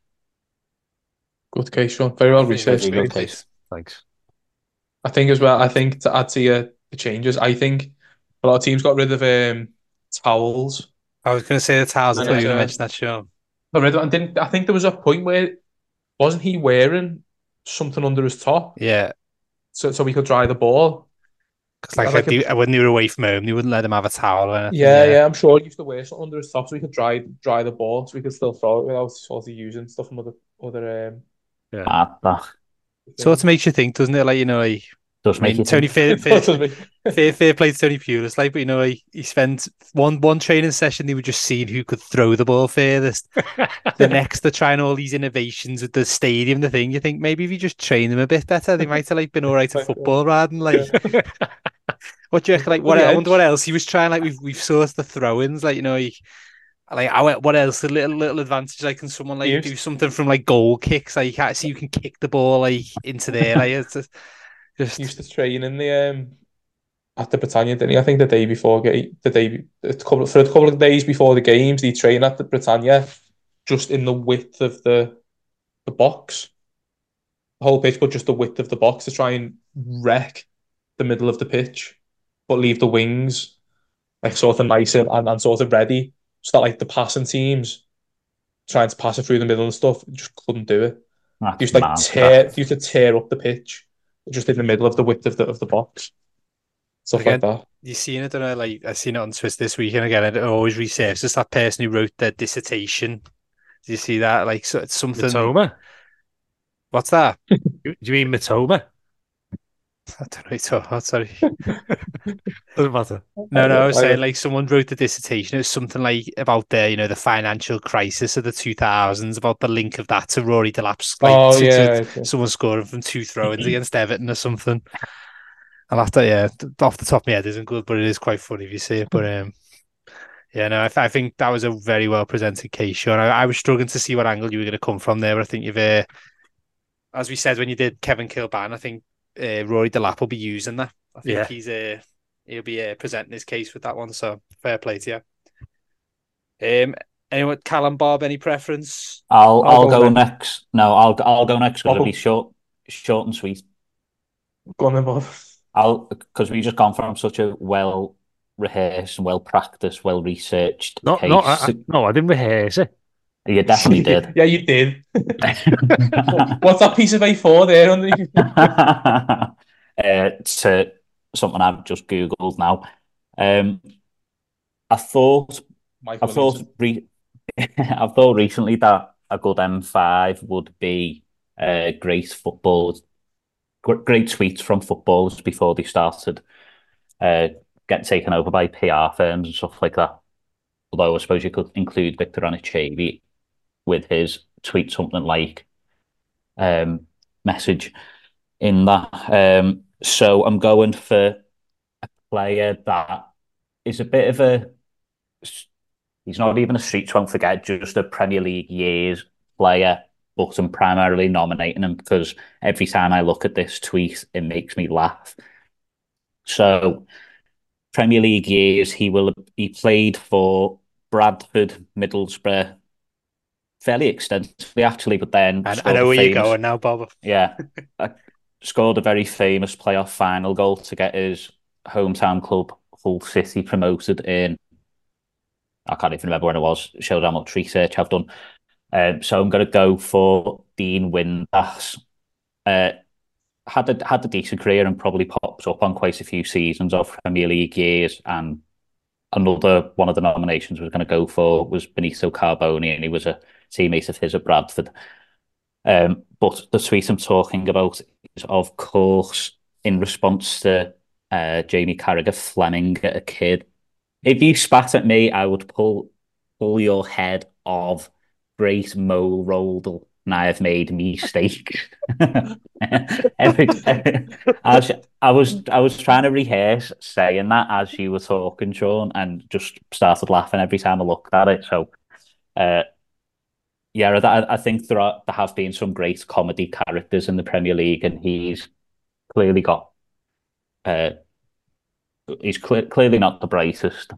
Good case, Sean. Very well I think that's researched. a Very good good case. case. Thanks. I think as well, I think to add to your the changes, I think a lot of teams got rid of um, towels. I was going to say the towels. I And thought you were going to uh, mention that, Sean. got rid of, and didn't I think there was a point where wasn't he wearing something under his top Yeah, so so he could dry the ball? because like, Like like a- they, when they were away from home, they wouldn't let him have a towel or anything. Yeah, yeah, I'm sure he used to wear something under his top so he could dry dry the ball so he could still throw it without sort of using stuff from other other um Yeah. Mad, that. Sort of makes you think, doesn't it? Like, you know, like Does I make mean, you Tony think. fair, fair, fair, fair play to Tony Pulis, like, but you know, he, he spent one one training session. They were just seeing who could throw the ball furthest. The next, they're trying all these innovations with the stadium. The thing you think maybe if you just train them a bit better, they might have like been all right at football rather than like. What do you reckon? Like, what? I wonder what else he was trying. Like, we've we've saw the throw-ins. Like, you know, he, like, I went, what else? A little little advantage. Like, can someone like do something from like goal kicks? Like, you can't see you can kick the ball like into there. Like, it's just, just... used to train in the um at the Britannia, didn't he? I think the day before the day a couple for a couple of days before the games, he trained at the Britannia, just in the width of the the box, the whole pitch, but just the width of the box to try and wreck the middle of the pitch, but leave the wings like sort of nice and, and, and sort of ready, so that like the passing teams trying to pass it through the middle and stuff just couldn't do it. That's used to like mad, tear, that. used to tear up the pitch just in the middle of the width of the of the box. Stuff Again, like that. You seen it? I don't know, like I seen it on Twitter this weekend again. It always resurfaces that person who wrote their dissertation. Do you see that? Like, so it's something. Matoma? What's that? Do you mean Matoma? I don't know. So, oh, sorry. Doesn't matter. No, no. I was saying like someone wrote the dissertation. It was something like about the, you know, the financial crisis of the two thousands, about the link of that to Rory Delap's. Like, oh to, yeah, to someone scoring from two throw-ins against Everton or something. I'll have to, yeah, off the top of my head, it isn't good, but it is quite funny if you see it. But um, yeah, no, I, th- I think that was a very well presented case, Sean. I, I was struggling to see what angle you were going to come from there, but I think you've, uh, as we said when you did Kevin Kilbane, I think uh, Rory Delap will be using that. I think Yeah. he's uh, he'll be uh, presenting his case with that one. So fair play to you. Um, anyone, Callum, Bob, any preference? I'll I'll, I'll go go next. next. No, I'll I'll go next because I'll it'll go- be short, short and sweet. Go on then, Bob. I'll because we just gone from such a well rehearsed and well practiced, well researched No, case. no, I, I, no, I didn't rehearse it. You definitely did. Yeah, you did. What's that piece of A four there underneath? uh, to something I've just Googled now. Um, I thought I Michael thought Williamson. re- I thought recently that a good M five would be uh, great football, gr- great tweets from footballers before they started uh, getting taken over by P R firms and stuff like that. Although I suppose you could include Victor Anichebe with his tweet something like um, message in that. Um, so I'm going for a player that is a bit of a, he's not even a streets won't forget, just a Premier League years player, but I'm primarily nominating him because every time I look at this tweet, it makes me laugh. So Premier League years, he will he played for Bradford, Middlesbrough, fairly extensively actually, but then I, I scored know a where you're famous, going now, Bob. yeah, uh, scored a very famous playoff final goal to get his hometown club Hull City promoted in. I can't even remember when it was. Showed how much research I've done. Um, so I'm going to go for Dean Windass. Uh, had a had a decent career and probably popped up on quite a few seasons of Premier League years. And another one of the nominations we was going to go for was Benito Carboni, and he was a teammate of his at Bradford. Um, but the tweet I'm talking about is, of course, in response to uh, Jamie Carragher Fleming at a kid. If you spat at me, I would pull pull your head off. Great Mo Roldel, and I have made mistakes. Every, as I was, I was trying to rehearse saying that as you were talking, Sean, and just started laughing every time I looked at it. So, uh, yeah, I, I think there are there have been some great comedy characters in the Premier League, and he's clearly got. Uh, he's cl- clearly not the brightest.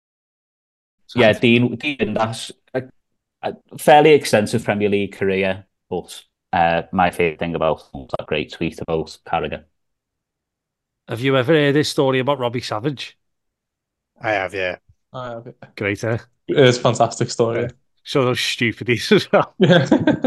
Yeah, Dean, Dean, that's a, a fairly extensive Premier League career, but uh, my favourite thing about him was that great tweet about Carragher. Have you ever heard this story about Robbie Savage? I have, yeah. I have it. Great, eh? It's a fantastic story. Yeah. So those stupidies as well. Yeah.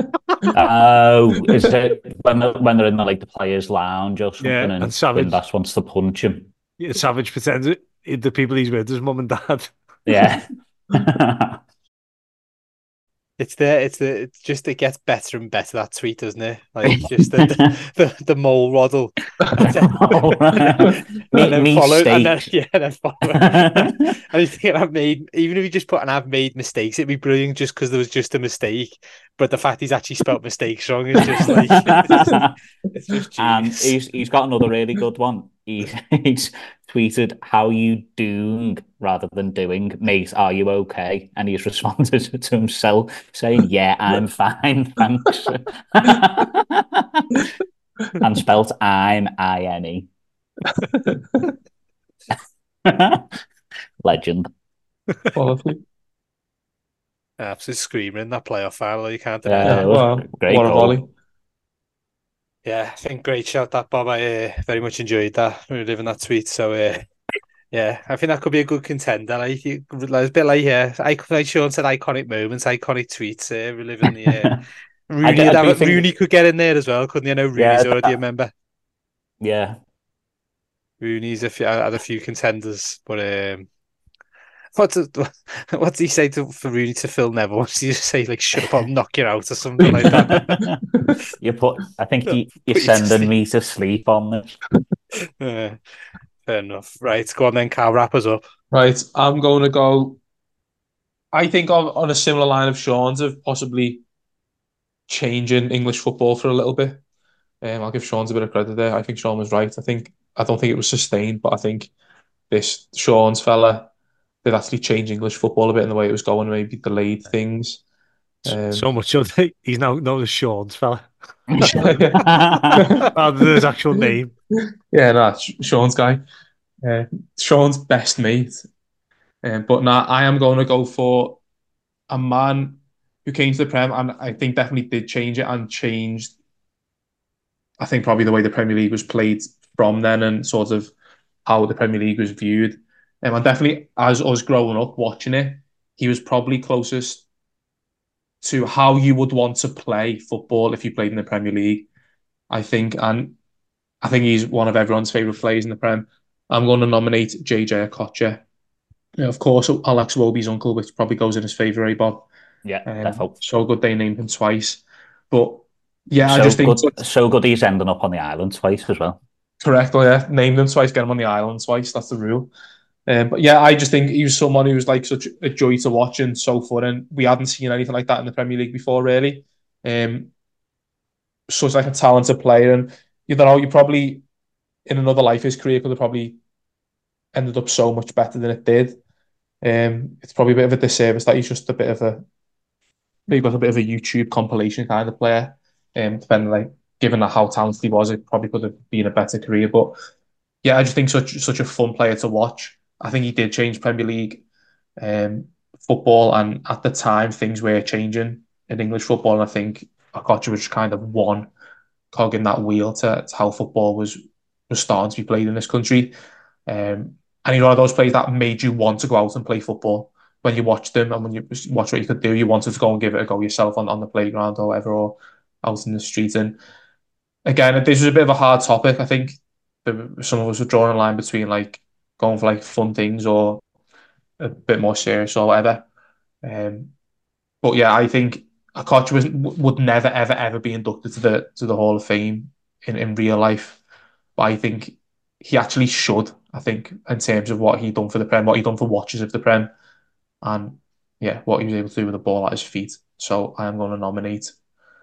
Oh, is it when they're, when they're in the like the players' lounge or something, Yeah, and, and Savage- Windass wants to punch him? Yeah, Savage pretends it, the people he's with is mum and dad. Yeah. It's there. It's the. It's just it gets better and better, that tweet, doesn't it? Like just the the, the, the mole waddle, and then, and then me follow, and then mistakes. yeah, and then follow. And you think I've made, even if you just put and I've made mistakes, it'd be brilliant just because there was just a mistake. But the fact he's actually spelt mistakes wrong is just like it's just, it's just And genius. he's he's got another really good one. He's he's tweeted, "How you doing?" rather than doing. "Mate, are you okay?" And he's responded to himself saying, "Yeah, I'm fine, thanks." And spelt I'm I N E. Legend. Quality. Absolute screamer in that playoff final. You can't deny Yeah, that. it was Wow, great what a goal. volley. Yeah, I think great shout that, Bob. I uh, very much enjoyed that. We were living that tweet. So, uh, yeah, I think that could be a good contender. Like, you- like, it's a bit like, yeah, I, like Sean said, iconic moments, iconic tweets. Uh, we're living the. Uh, I, Rooney, d- I would have do it- think, Rooney could get in there as well, couldn't you? I know Rooney's yeah, already a that, member. yeah. Rooney's a few, had a few contenders, but um, what's it, what's he say to for Rooney to Phil Neville? What's he just say, like, shut up, I'll knock you out or something like that? You put, I think you, you're Put you to sending sleep. me to sleep on this. Yeah, fair enough. Right, go on then, Carl, wrap us up. Right, I'm going to go. I think on, on a similar line of Sean's of possibly changing English football for a little bit. Um, I'll give Sean's a bit of credit there. I think Sean was right. I think I don't think it was sustained, but I think this Sean's fella did actually change English football a bit in the way it was going, maybe delayed things. Um, So much so that he's now known as Sean's fella yeah, rather than his actual name. yeah, no, Sh- Sean's guy, uh, Sean's best mate. Um, but now I am going to go for a man who came to the Prem and I think definitely did change it and changed. I think probably the way the Premier League was played from then and sort of how the Premier League was viewed. Um, and definitely as us growing up watching it, he was probably closest to how you would want to play football if you played in the Premier League, I think. And I think he's one of everyone's favourite players in the Prem. I'm going to nominate J J Okocha. Yeah, of course, Alex Iwobi's uncle, which probably goes in his favour, eh, Bob? Yeah, Um, definitely. so good they named him twice. But yeah, I So just think good, so good he's ending up on the island twice as well. correct. Well, yeah, name them twice, get him on the island twice. That's the rule. Um, but yeah, I just think he was someone who was like such a joy to watch and so fun. And we hadn't seen anything like that in the Premier League before, really. Um, such like a talented player, and you know, you probably in another life his career could have probably ended up so much better than it did. Um, it's probably a bit of a disservice that he's just a bit of a maybe like a bit of a YouTube compilation kind of player. Um, depending like given that how talented he was, it probably could have been a better career. But yeah, I just think such such a fun player to watch. I think he did change Premier League um, football, and at the time things were changing in English football. And I think Okocha was kind of one cog in that wheel to, to how football was was starting to be played in this country. Um, and he's one of those players that made you want to go out and play football when you watched him and when you watched what he could do. You wanted to go and give it a go yourself on, on the playground or whatever, or out in the street. And again, this was a bit of a hard topic. I think some of us were drawing a line between like going for like fun things or a bit more serious or whatever. Um, but yeah, I think Okocha was would never ever ever be inducted to the to the Hall of Fame in, in real life. But I think he actually should. I think in terms of what he done for the Prem, what he done for watchers of the Prem, and yeah, what he was able to do with the ball at his feet. So I am going to nominate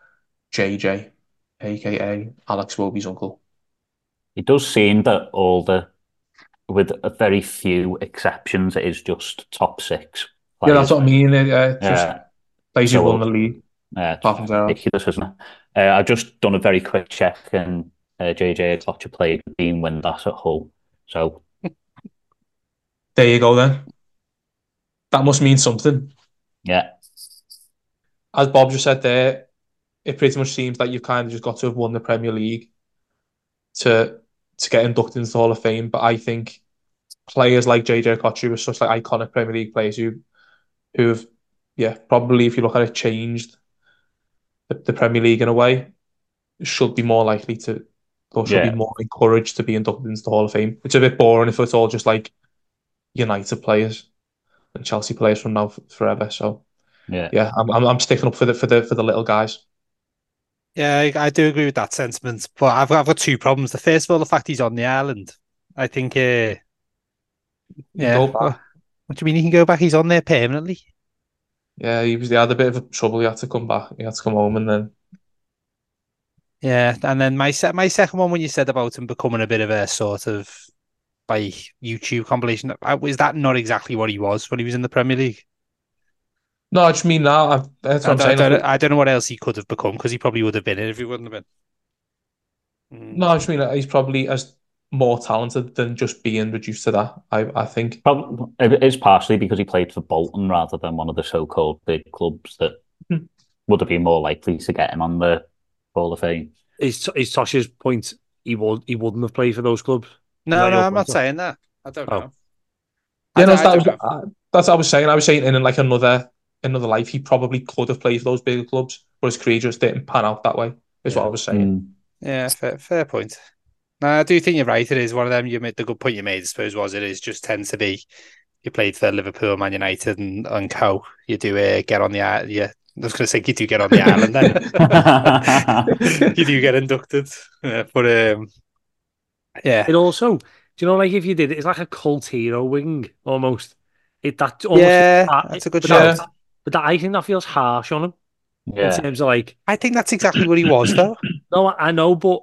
J J, aka Alex Iwobi's uncle. It does seem that all the, with a very few exceptions, it is just top six Yeah, players. that's what I mean. Yeah, just Yeah. players who So, won the league. Yeah, it's Apart from Gerrard. ridiculous, isn't it? Uh, I've just done a very quick check, and uh, J J Okocha played with Dean Windass at Hull. So There you go then. That must mean something. yeah, As Bob just said there, it pretty much seems that you've kind of just got to have won the Premier League to to get inducted into the Hall of Fame. But I think players like J J Okocha are such like iconic Premier League players who who have, yeah, probably if you look at it, changed the, the Premier League in a way, should be more likely to, or should Yeah. be more encouraged to be inducted into the Hall of Fame. It's a bit boring if it's all just like United players and Chelsea players from now f- forever. So Yeah, yeah, I'm, I'm I'm sticking up for the for the for the little guys. Yeah, I, I do agree with that sentiment. But I've I've got two problems. The first of all, the fact he's on the island. I think, uh, You yeah. go What, back. what do you mean he can go back? He's on there permanently. Yeah, he was. He had a bit of trouble. He had to come back. He had to come home, and then Yeah, and then my se- my second one when you said about him becoming a bit of a sort of like YouTube compilation, uh, was that not exactly what he was when he was in the Premier League? no, I just mean that. I, that's what I I'm don't, I saying. don't, Like, I don't know what else he could have become because he probably would have been it if he wouldn't have been. Mm. no, I just mean that he's probably as more talented than just being reduced to that. I I think. probably it is partially because he played for Bolton rather than one of the so-called big clubs that Hmm. would have been more likely to get him on the Hall of Fame. Is is Tosh's point? He would he wouldn't have played for those clubs. Is No, that no, your I'm not point? saying that. I don't Oh. know. I Yeah, no, don't, I that don't was, know. uh, that's what I was saying. I was saying in like another another life, he probably could have played for those bigger clubs, but his career just didn't pan out that way. Is what I was saying. Mm. Yeah, fair, fair point. No, I do think you're right. It is one of them. You made the good point you made. I suppose was it is just tends to be you played for Liverpool, Man United, and and co. You do uh, get on the island. Yeah, I was going to say you do get on the island. Then you do get inducted. Yeah, but um, yeah, It also, do you know, like if you did it, it's like a cult hero wing almost. It that almost yeah, uh, that's a good but shout. that, but that, I think that feels harsh on him in Yeah, terms of like, I think that's exactly what he was, though. no, I I know, but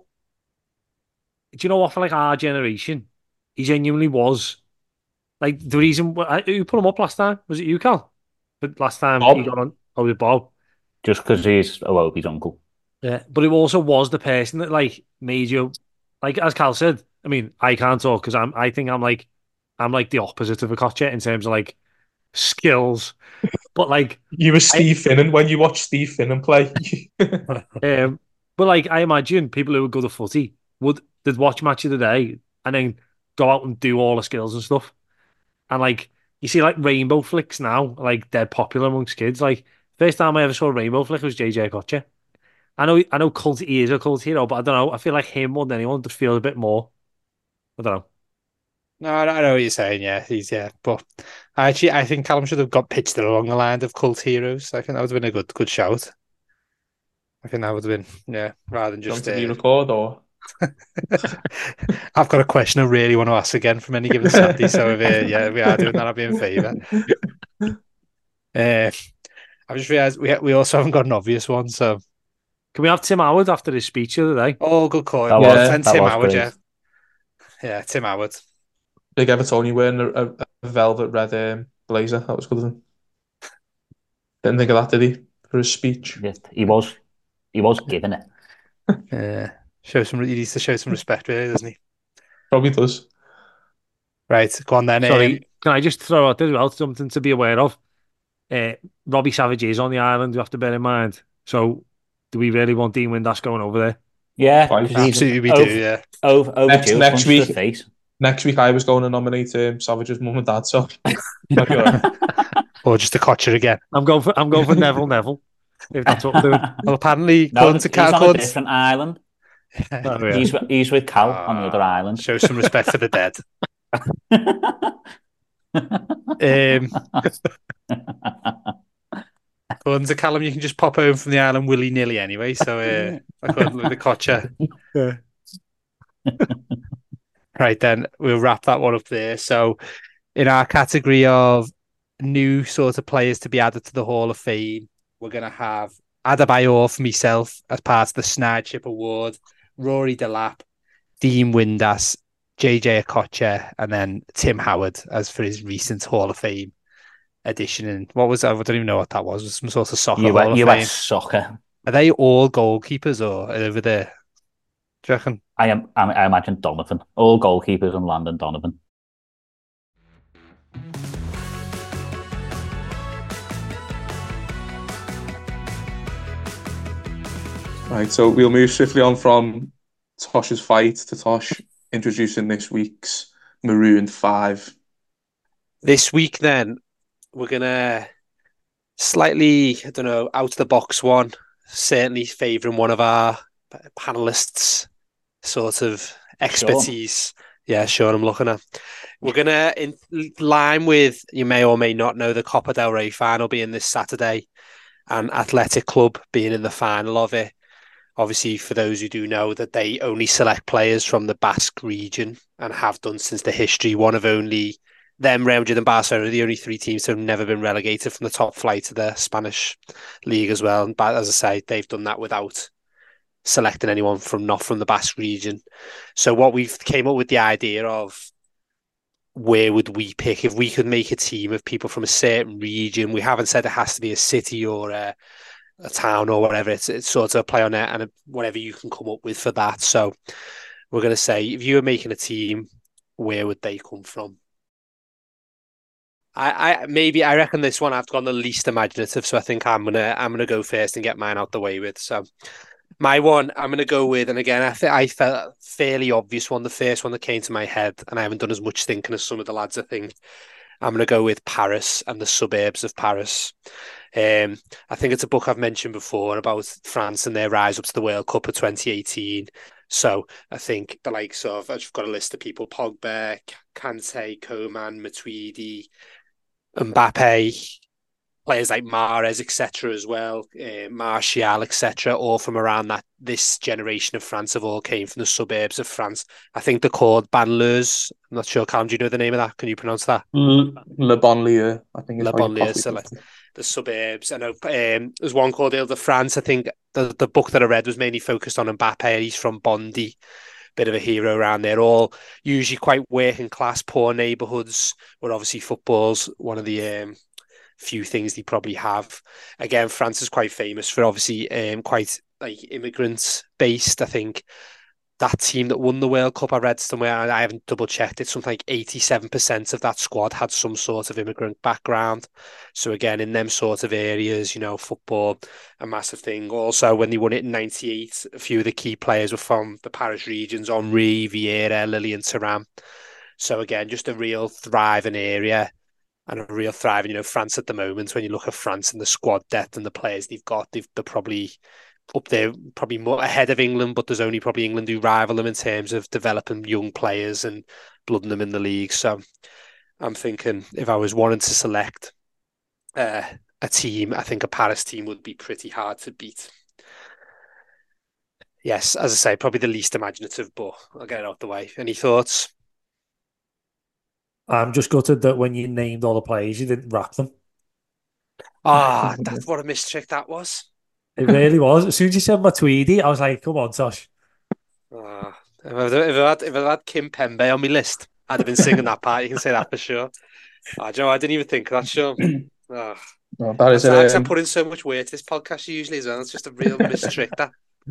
do you know what? For like our generation, he genuinely was like the reason wh- who put him up last time was it you, Cal? But last time he Bob. got on, oh, with Bob. just because he's Iwobi's uncle. Yeah, but it also was the person that like made you, like as Cal said. I mean, I can't talk because I'm. I think I'm like, I'm like the opposite of a Kocha in terms of like skills. But like, You were Steve Finnan when you watch Steve Finnan play. um, but like, I imagine people who would go to footy would they'd watch Match of the Day and then go out and do all the skills and stuff. And like, you see, like rainbow flicks now, like they're popular amongst kids. Like, first time I ever saw a rainbow flick was J J Kocha. I know, I know, cult he is a cult hero, but I don't know. I feel like him more than anyone just feels a bit more. I don't know. No, I I know what you're saying. Yeah, he's yeah, but I actually I think Callum should have got pitched along the line of cult heroes. I think that would have been a good good shout. I think that would have been yeah, rather than Just just. to Uh... record or I've got a question I really want to ask again from any given Saturday. So if uh, yeah, we are doing that, I'll be in favour. Uh, I just realised we we also haven't got an obvious one. So Can we have Tim Howard after his speech the other day? oh, good call. That was- and that Tim was Howard, great. yeah, yeah, Tim Howard. Big Evertonian wearing a, a, a velvet red um, blazer. That was good of him. Didn't think of that, did he? For his speech. Yeah, he was, he was giving it. Yeah, show some. He needs to show some respect, really, doesn't he? Probably does. Right, go on then. Sorry, um, can I just throw out there as well something to be aware of? Uh, Robbie Savage is on the island. You have to bear in mind. So, do we really want Dean Windass going over there? Yeah, Fine. 'cause he's absolutely, we over, do. Yeah. over, Next- overdue, next punch to week- the face. Next week I was going to nominate um, Savage's mum and dad, so might be all right. Or just a Kocher again. I'm going for I'm going for Neville Neville. If that's what we're doing. Well, apparently, No, according to he's Cal, on a according- different island. Oh, yeah. He's with- he's with Cal on the other Ah, island. Show some respect for the dead. Um, according to Callum, you can just pop home from the island willy nilly anyway. So, uh, according to the Kocher. Yeah. Right, then we'll wrap that one up there. So, in our category of new sort of players to be added to the Hall of Fame, we're going to have Adebayor for myself as part of the Snideship Award, Rory Delap, Dean Windass, J J Okocha, and then Tim Howard as for his recent Hall of Fame addition. And what was that? I don't even know what that was. It was some sort of soccer Hall of U S Fame. soccer. Are they all goalkeepers or over there? Do you reckon? I am. I, I imagine Donovan. All goalkeepers and Landon Donovan. Right, so we'll move swiftly on from Tosh's fight to Tosh introducing this week's Maroon Five. This week, then, we're going to slightly, I don't know, out of the box one, certainly favouring one of our panelists' sort of expertise. Yeah, sure, I'm looking at. We're going to, in line with, you may or may not know, the Copa del Rey final being this Saturday and Athletic Club being in the final of it. Obviously, for those who do know, that they only select players from the Basque region and have done since the history. One of only them, Real Madrid and Barcelona, are the only three teams to have never been relegated from the top flight of the Spanish league as well. But as I say, they've done that without selecting anyone from not from the Basque region. So what we've came up with the idea of, where would we pick if we could make a team of people from a certain region? We haven't said it has to be a city or a, a town or whatever. It's, it's sort of a play on it and a, whatever you can come up with for that. So we're going to say, if you were making a team, where would they come from? I, I maybe I reckon this one I've gone the least imaginative, so I think I'm gonna I'm gonna go first and get mine out the way with. So my one I'm gonna go with, and again I think I felt fairly obvious one, the first one that came to my head, and I haven't done as much thinking as some of the lads. I think I'm gonna go with Paris and the suburbs of Paris. Um, I think it's a book I've mentioned before about France and their rise up to the World Cup of twenty eighteen. So I think the likes of, I've got a list of people: Pogba, Kante, Coman, Matuidi, Mbappe, players like Mahrez, et cetera as well, uh, Martial, et cetera, all from around that this generation of France have all came from the suburbs of France. I think they're called banlieues. I'm not sure, Callum, do you know the name of that? Can you pronounce that? Le, Le Banlieue, I think is Le how you Banlieue, properly so like pronounce it. the suburbs. I know um, there's one called Ile de France. I think the, the book that I read was mainly focused on Mbappe. He's from Bondy, bit of a hero around there. All usually quite working class, poor neighbourhoods, where obviously football's one of the um, few things they probably have. Again, France is quite famous for obviously um, quite like immigrants based. I think that team that won the World Cup, I read somewhere, I haven't double checked it, something like eighty-seven percent of that squad had some sort of immigrant background. So again, in them sort of areas, you know, football, a massive thing. Also, when they won it in ninety-eight, a few of the key players were from the Paris regions: Henry, Vieira, Lilian Thuram. So again, just a real thriving area and a real thriving, you know, France at the moment. When you look at France and the squad depth and the players they've got, they've, they're probably up there, probably more ahead of England, but there's only probably England who rival them in terms of developing young players and blooding them in the league. So I'm thinking if I was wanting to select uh, a team, I think a Paris team would be pretty hard to beat. Yes, as I say, probably the least imaginative, but I'll get it out the way. Any thoughts? I'm just gutted that when you named all the players, you didn't wrap them. Ah, that's what a mistrick that was. It really was. As soon as you said Matuidi, I was like, come on, Tosh. Oh, if, I, if, I had, if I had Kim Pembe on my list, I'd have been singing that part. You can say that for sure. Oh, Joe, I didn't even think of that, Sean. Oh, No, that is that's it. I put in so much weight to this podcast usually as well. It's just a real mistrick, that.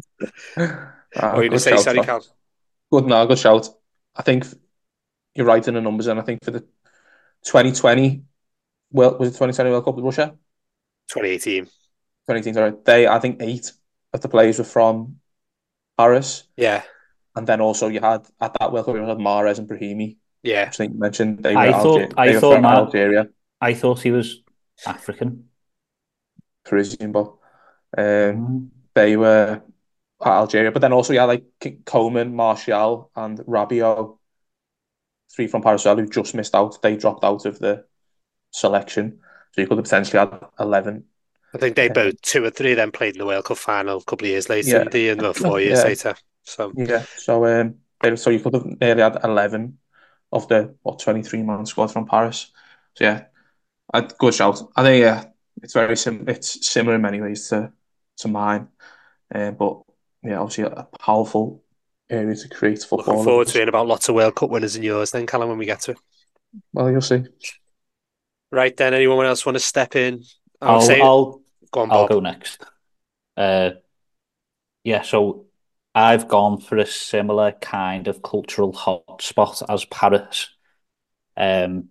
Ah, What were you going to say? shout, Sorry, Tom. Cal. Good, no, good shout. I think you're right in the numbers, and I think for the twenty twenty, well, was it twenty twenty World Cup with Russia? twenty eighteen. twenty eighteen, sorry. They, I think, eight of the players were from Paris, Yeah, and then also you had at that World Cup you had Mahrez and Brahimi, yeah. which I think you mentioned they were I thought Alger- I they were thought from Mar- Algeria, I thought he was African. Parisian, but um, Mm. they were at Algeria. But then also you had like K- Coman, Martial, and Rabiot, three from Paris as well, who just missed out. They dropped out of the selection, so you could have potentially had eleven. I think they Um, both, two or three of them played in the World Cup final a couple of years later, Yeah. didn't they? And about four years Yeah. later. So, Yeah, so um, they, so you could have nearly had eleven of the what twenty-three man squad from Paris. So yeah, a good shout. I think yeah, it's very sim. It's similar in many ways to to mine, um, but yeah, obviously a powerful area to create looking football. forward to hearing about lots of World Cup winners in yours then, Callum, when we get to it. Well, you'll see. Right then, anyone else want to step in? I'll, I'll say, I'll go on, I'll Bob. go next. Uh, yeah, so I've gone for a similar kind of cultural hotspot as Paris. Um,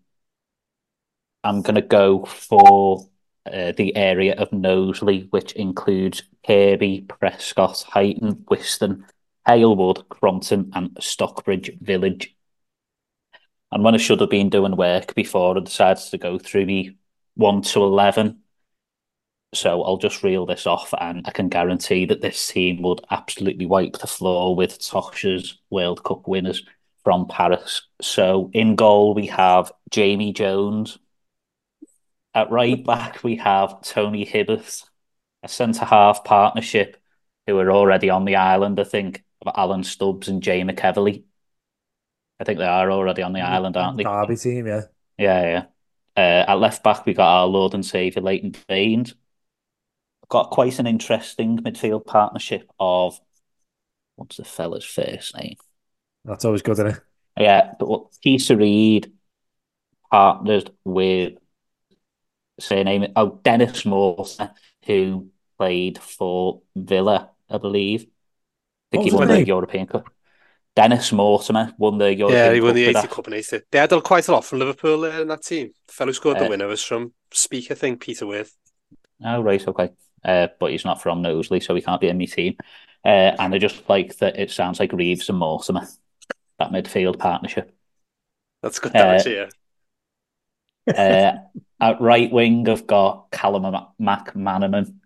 I'm going to go for uh, the area of Knowsley, which includes Kirby, Prescott, Huyton, Whiston, Halewood, Cronton, and Stockbridge Village. And when I should have been doing work before, I decided to go through the one to eleven. So I'll just reel this off, and I can guarantee that this team would absolutely wipe the floor with Tosh's World Cup winners. from Paris. So in goal, we have Jamie Jones. At right back, we have Tony Hibbert, a centre-half partnership who are already on the island, I think, of Alan Stubbs and Jay McEverly. I think they are already on the island, aren't they? Derby team, yeah. Yeah, yeah. Uh, at left back, we got our Lord and Saviour, Leighton Baines. Got quite an interesting midfield partnership of, what's the fella's first name? That's always good, isn't it? Yeah, but Keith Reid partnered with, say name, oh, Dennis Morse, who played for Villa, I believe. I think What he was won his the name? European Cup. Dennis Mortimer won the European Yeah, he won Cup the with eighty that. Cup and eighty. They had done quite a lot from Liverpool there in that team. The fellow who scored the Uh, winner was from Speak, I think, Peter Worth. Oh, right, okay. Uh, but he's not from Knowsley, so he can't be in my team. Uh, and I just like that it sounds like Reeves and Mortimer, that midfield partnership. That's good, Uh, actually, yeah. uh, at right wing, I've got Callum McManaman.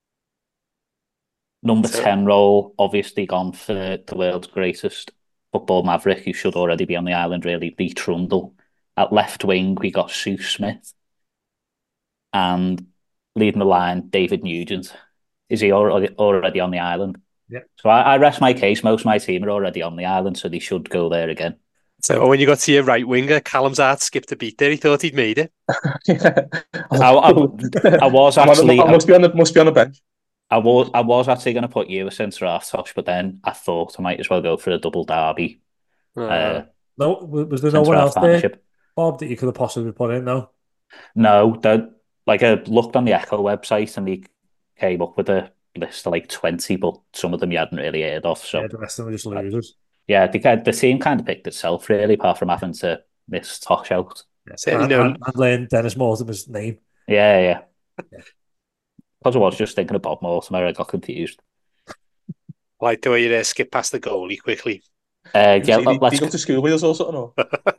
Number So- ten role, obviously gone for the world's greatest football maverick, who should already be on the island, really, Lee Trundle. At left wing, we got Sue Smith. And leading the line, David Nugent. Is he already already on the island? Yeah. So I, I rest my case. Most of my team are already on the island, so they should go there again. So when you got to your right winger, Callum's heart skipped a beat there. He thought he'd made it. Yeah. I, I, I was actually, I must be on the must be on the bench. I was, I was actually going to put you a centre half, Tosh, but then I thought I might as well go for a double derby. Uh, Uh, No, was there no one centre-half else there, partnership. Bob, that you could have possibly put in? No. No, the like I looked on the Echo website and they came up with a list of like twenty, but some of them you hadn't really heard of. So Yeah, the rest of them were just losers. yeah, the, the team kind of picked itself really, apart from having to miss Tosh out. Yeah. Certainly And, no- and, and learn Dennis Mortimer's name. Yeah, yeah. Because I was just thinking of Bob Mortimer, I got confused. I like the way you uh, skip past the goalie quickly. Uh, yeah, See, they, let's. they go to school with us or something. Or?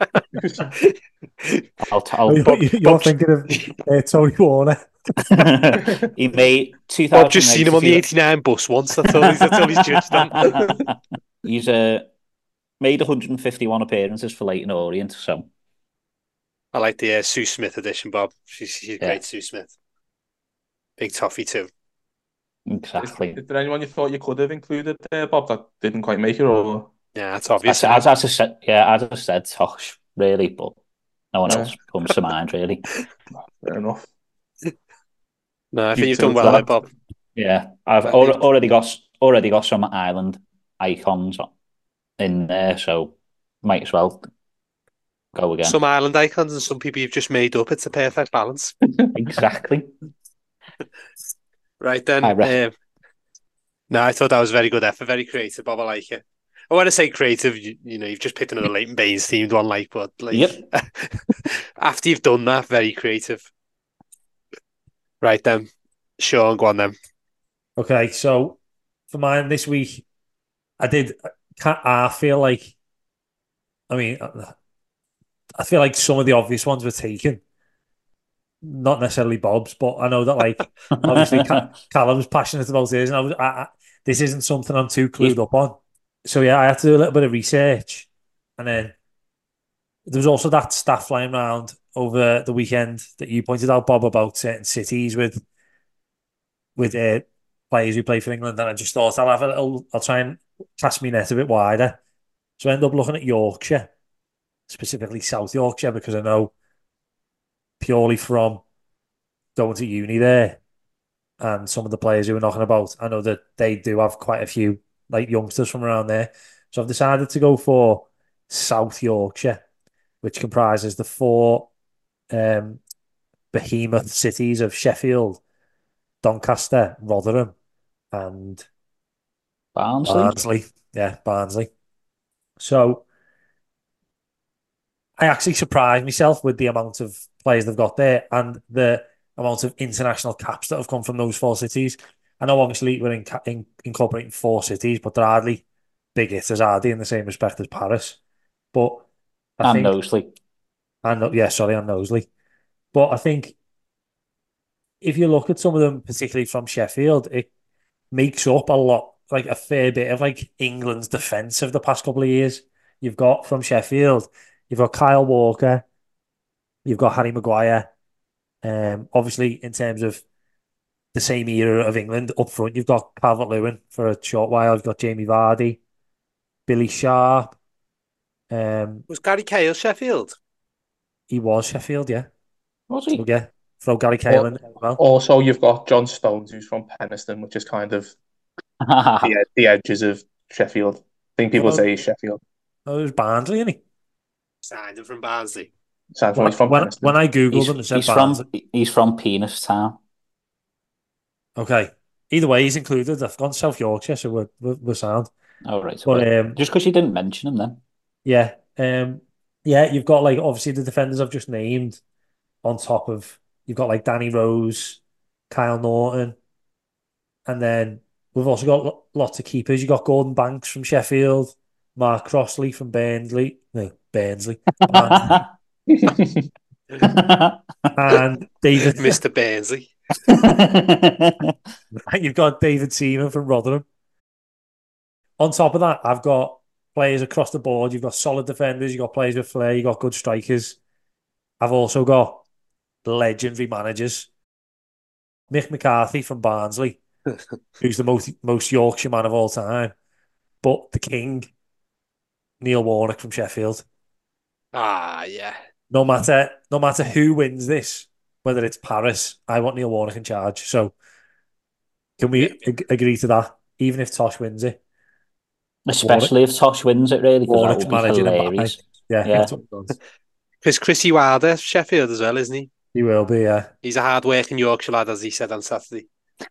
I'll, t- Oh, I'll you're Bob- you're Bob's- thinking of uh, Tony Warner. he made two Bob thousand. just seen him on the eighty-nine bus once. That's all he's, that's all he's judged on. He's uh, made one hundred fifty-one appearances for Leighton Orient, so I like the uh, Sue Smith edition, Bob. She's, she's Yeah. great, Sue Smith. Big toffee too. exactly. Is, is there anyone you thought you could have included there, Bob, that didn't quite make it? Or Yeah, that's As, obvious. as, as I said, yeah, as I said, Tosh, really, but no one Yeah. else comes to mind, really. fair enough. No, I think You you've done too, well Bob. there, Bob. Yeah, I've Right, al- leave- already got already got some island icons in there, so might as well go again. Some island icons and some people you've just made up. It's a perfect balance. Exactly. Right then. I re- um, no, I thought that was very good effort. Very creative, Bob. I like it. I want to say creative. You, you know, you've just picked another Leighton Baines themed one, like, but like, Yep. after you've done that, very creative. Right then, Sean, go on then. Okay, so for mine this week, I did. I feel like, I mean, I feel like some of the obvious ones were taken. Not necessarily Bob's, but I know that, like, obviously Ca- Callum's passionate about his, and I was, I, I, this isn't something I'm too clued Yeah. up on. So yeah, I had to do a little bit of research, and then there was also that staff flying around over the weekend that you pointed out, Bob, about certain cities with with uh, players who play for England, and I just thought I'll have a little, I'll try and cast my net a bit wider. So I ended up looking at Yorkshire, specifically South Yorkshire, because I know purely from going to uni there and some of the players who were knocking about, I know that they do have quite a few like youngsters from around there. So I've decided to go for South Yorkshire, which comprises the four um, behemoth cities of Sheffield, Doncaster, Rotherham, and Barnsley. Barnsley. Yeah, Barnsley. So I actually surprised myself with the amount of players they've got there and the amount of international caps that have come from those four cities. I know obviously we're in, in, incorporating four cities, but they're hardly big hitters, are they, in the same respect as Paris? But I and think, Knowsley. and yeah, sorry, and Knowsley. But I think if you look at some of them, particularly from Sheffield, it makes up a lot, like a fair bit of like England's defence of the past couple of years. you've got from Sheffield, you've got Kyle Walker, you've got Harry Maguire. Um, obviously, in terms of the same era of England, up front, you've got Calvert-Lewin for a short while. You've got Jamie Vardy, Billy Sharp. Um, Was Gary Cahill Sheffield? he was Sheffield, yeah. Was So, he? yeah, throw Gary Cahill Al- in as well. Also, you've got John Stones, who's from Penistone, which is kind of the, ed- the edges of Sheffield. I think people Oh, say he's Sheffield. oh, it was Barnsley, isn't he? Signed him from Barnsley. Sounds When, like he's from when, Penistone. when I googled He's him, it said he's Barnsley. from he's from Penis Town. Okay. Either way, he's included. I've gone South Yorkshire, so we're, we're, we're sound. Oh right, But okay. um, Just because you didn't mention him then. yeah, um, yeah, you've got like obviously the defenders I've just named on top of you've got like Danny Rose, Kyle Norton, and then we've also got lo- lots of keepers. You've got Gordon Banks from Sheffield, Mark Crossley from Barnsley, no, Barnsley, Barnsley, and David. Mister Barnsley. And you've got David Seaman from Rotherham. On top of that, I've got players across the board. You've got solid defenders, you've got players with flair, you've got good strikers. I've also got legendary managers. Mick McCarthy from Barnsley, who's the most most Yorkshire man of all time. But the king, Neil Warnock from Sheffield. Ah, yeah. No matter no matter who wins this, whether it's Paris, I want Neil Warnock in charge. So can we Yeah. ag- agree to that? Even if Tosh wins it, Especially if Tosh wins it, really, because that Warnock's would be managing him back. hilarious. Yeah, Yeah. that's what he does. Because Chrissy Wilder, Sheffield as well, isn't he? He will be, yeah. He's a hard-working Yorkshire lad, as he said on Saturday.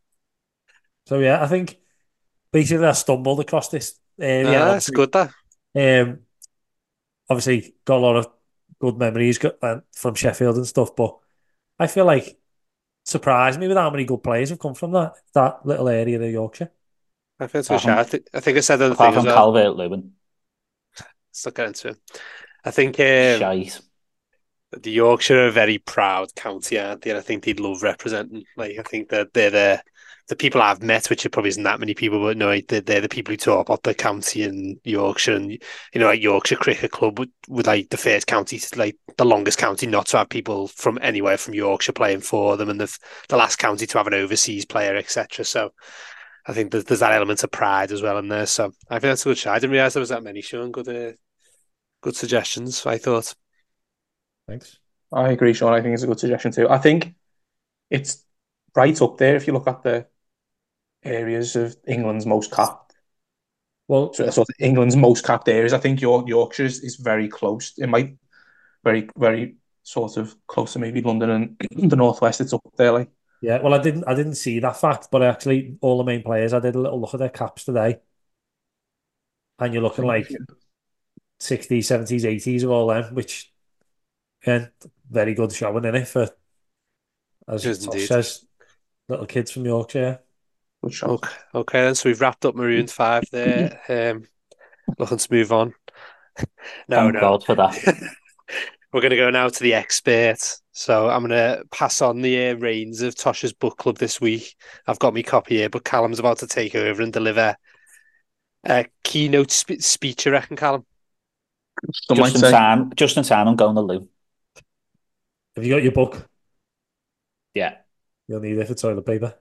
So yeah, I think basically I stumbled across this area. Yeah, that's good, that. Um, obviously got a lot of good memories got, uh, from Sheffield and stuff, but I feel like surprised me with how many good players have come from that that little area of Yorkshire. I think so. Apart from- I think, I think I said the other Apart thing as from well. Calvert-Lewin. Let's not get into it. I think um, Shite. the Yorkshire are a very proud county, aren't they? And I think they'd love representing. Like, I think that they're the the people I've met, which are probably isn't that many people, but no, they're, they're the people who talk about the county and Yorkshire, and you know, like Yorkshire Cricket Club with, with like the first county, like the longest county not to have people from anywhere from Yorkshire playing for them, and the the last county to have an overseas player, et cetera. So I think there's, there's that element of pride as well in there. So I think that's a good shot. I didn't realise there was that many, Sean. Good, uh, good suggestions, I thought. Thanks. I agree, Sean. I think it's a good suggestion too. I think it's right up there if you look at the areas of England's most capped. Well, So, so England's most capped areas. I think York Yorkshire is, is very close. It might very very sort of close to maybe London and the northwest. It's up there, like. yeah, well, I didn't I didn't see that fact, but actually all the main players, I did a little look at their caps today, and you're looking like sixties, seventies, eighties of all them, which yeah, very good showing in it for, as Yes, Tosh indeed. says, little kids from Yorkshire. Good shot. Okay, okay, then. So we've wrapped up Maroon Five there. Um, looking to move on. No, Thank no. God for that. We're going to go now to the expert. So I'm going to pass on the uh, reins of Tosh's book club this week. I've got my copy here, but Callum's about to take over and deliver a keynote spe- speech, I reckon, Callum. Some might Just in say. time, just in time, I'm going to loo. Have you got your book? Yeah. You'll need it for toilet paper.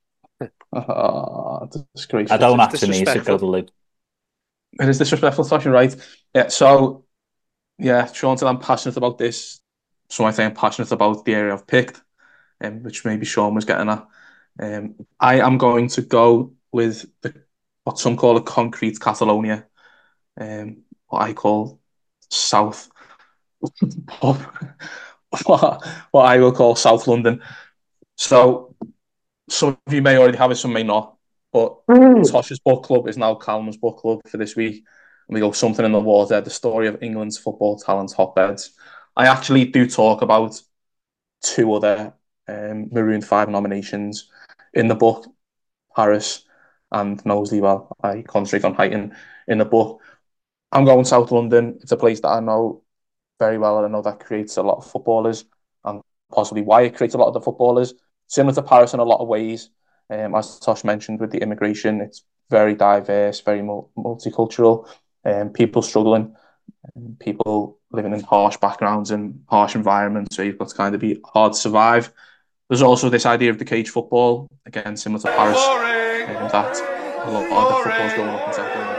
Ah, disgraceful. I don't It's actually need to go to loo. It is disrespectful, Tosh, you're right. Yeah, so, yeah, Sean said I'm passionate about this. So I think I'm passionate about the area I've picked, um, which maybe Sean was getting at. Um, I am going to go with the, what some call a concrete Catalonia, um, what I call South, what, what I will call South London. So some of you may already have it, some may not. But Tosh's book club is now Callum's book club for this week. And we go Something in the Water, the story of England's football talent hotbeds. I actually do talk about two other um, Maroon five nominations in the book, Paris and Knowsley. Well, I concentrate on Huyton in the book. I'm going South London. It's a place that I know very well, and I know that creates a lot of footballers, and possibly why it creates a lot of the footballers. Similar to Paris in a lot of ways. Um, as Tosh mentioned with the immigration, it's very diverse, very multicultural, and um, people struggling and people living in harsh backgrounds and harsh environments where you've got to kind of be hard to survive. There's also this idea of the cage football, again, similar to Paris, and that a lot of the football's going up and down.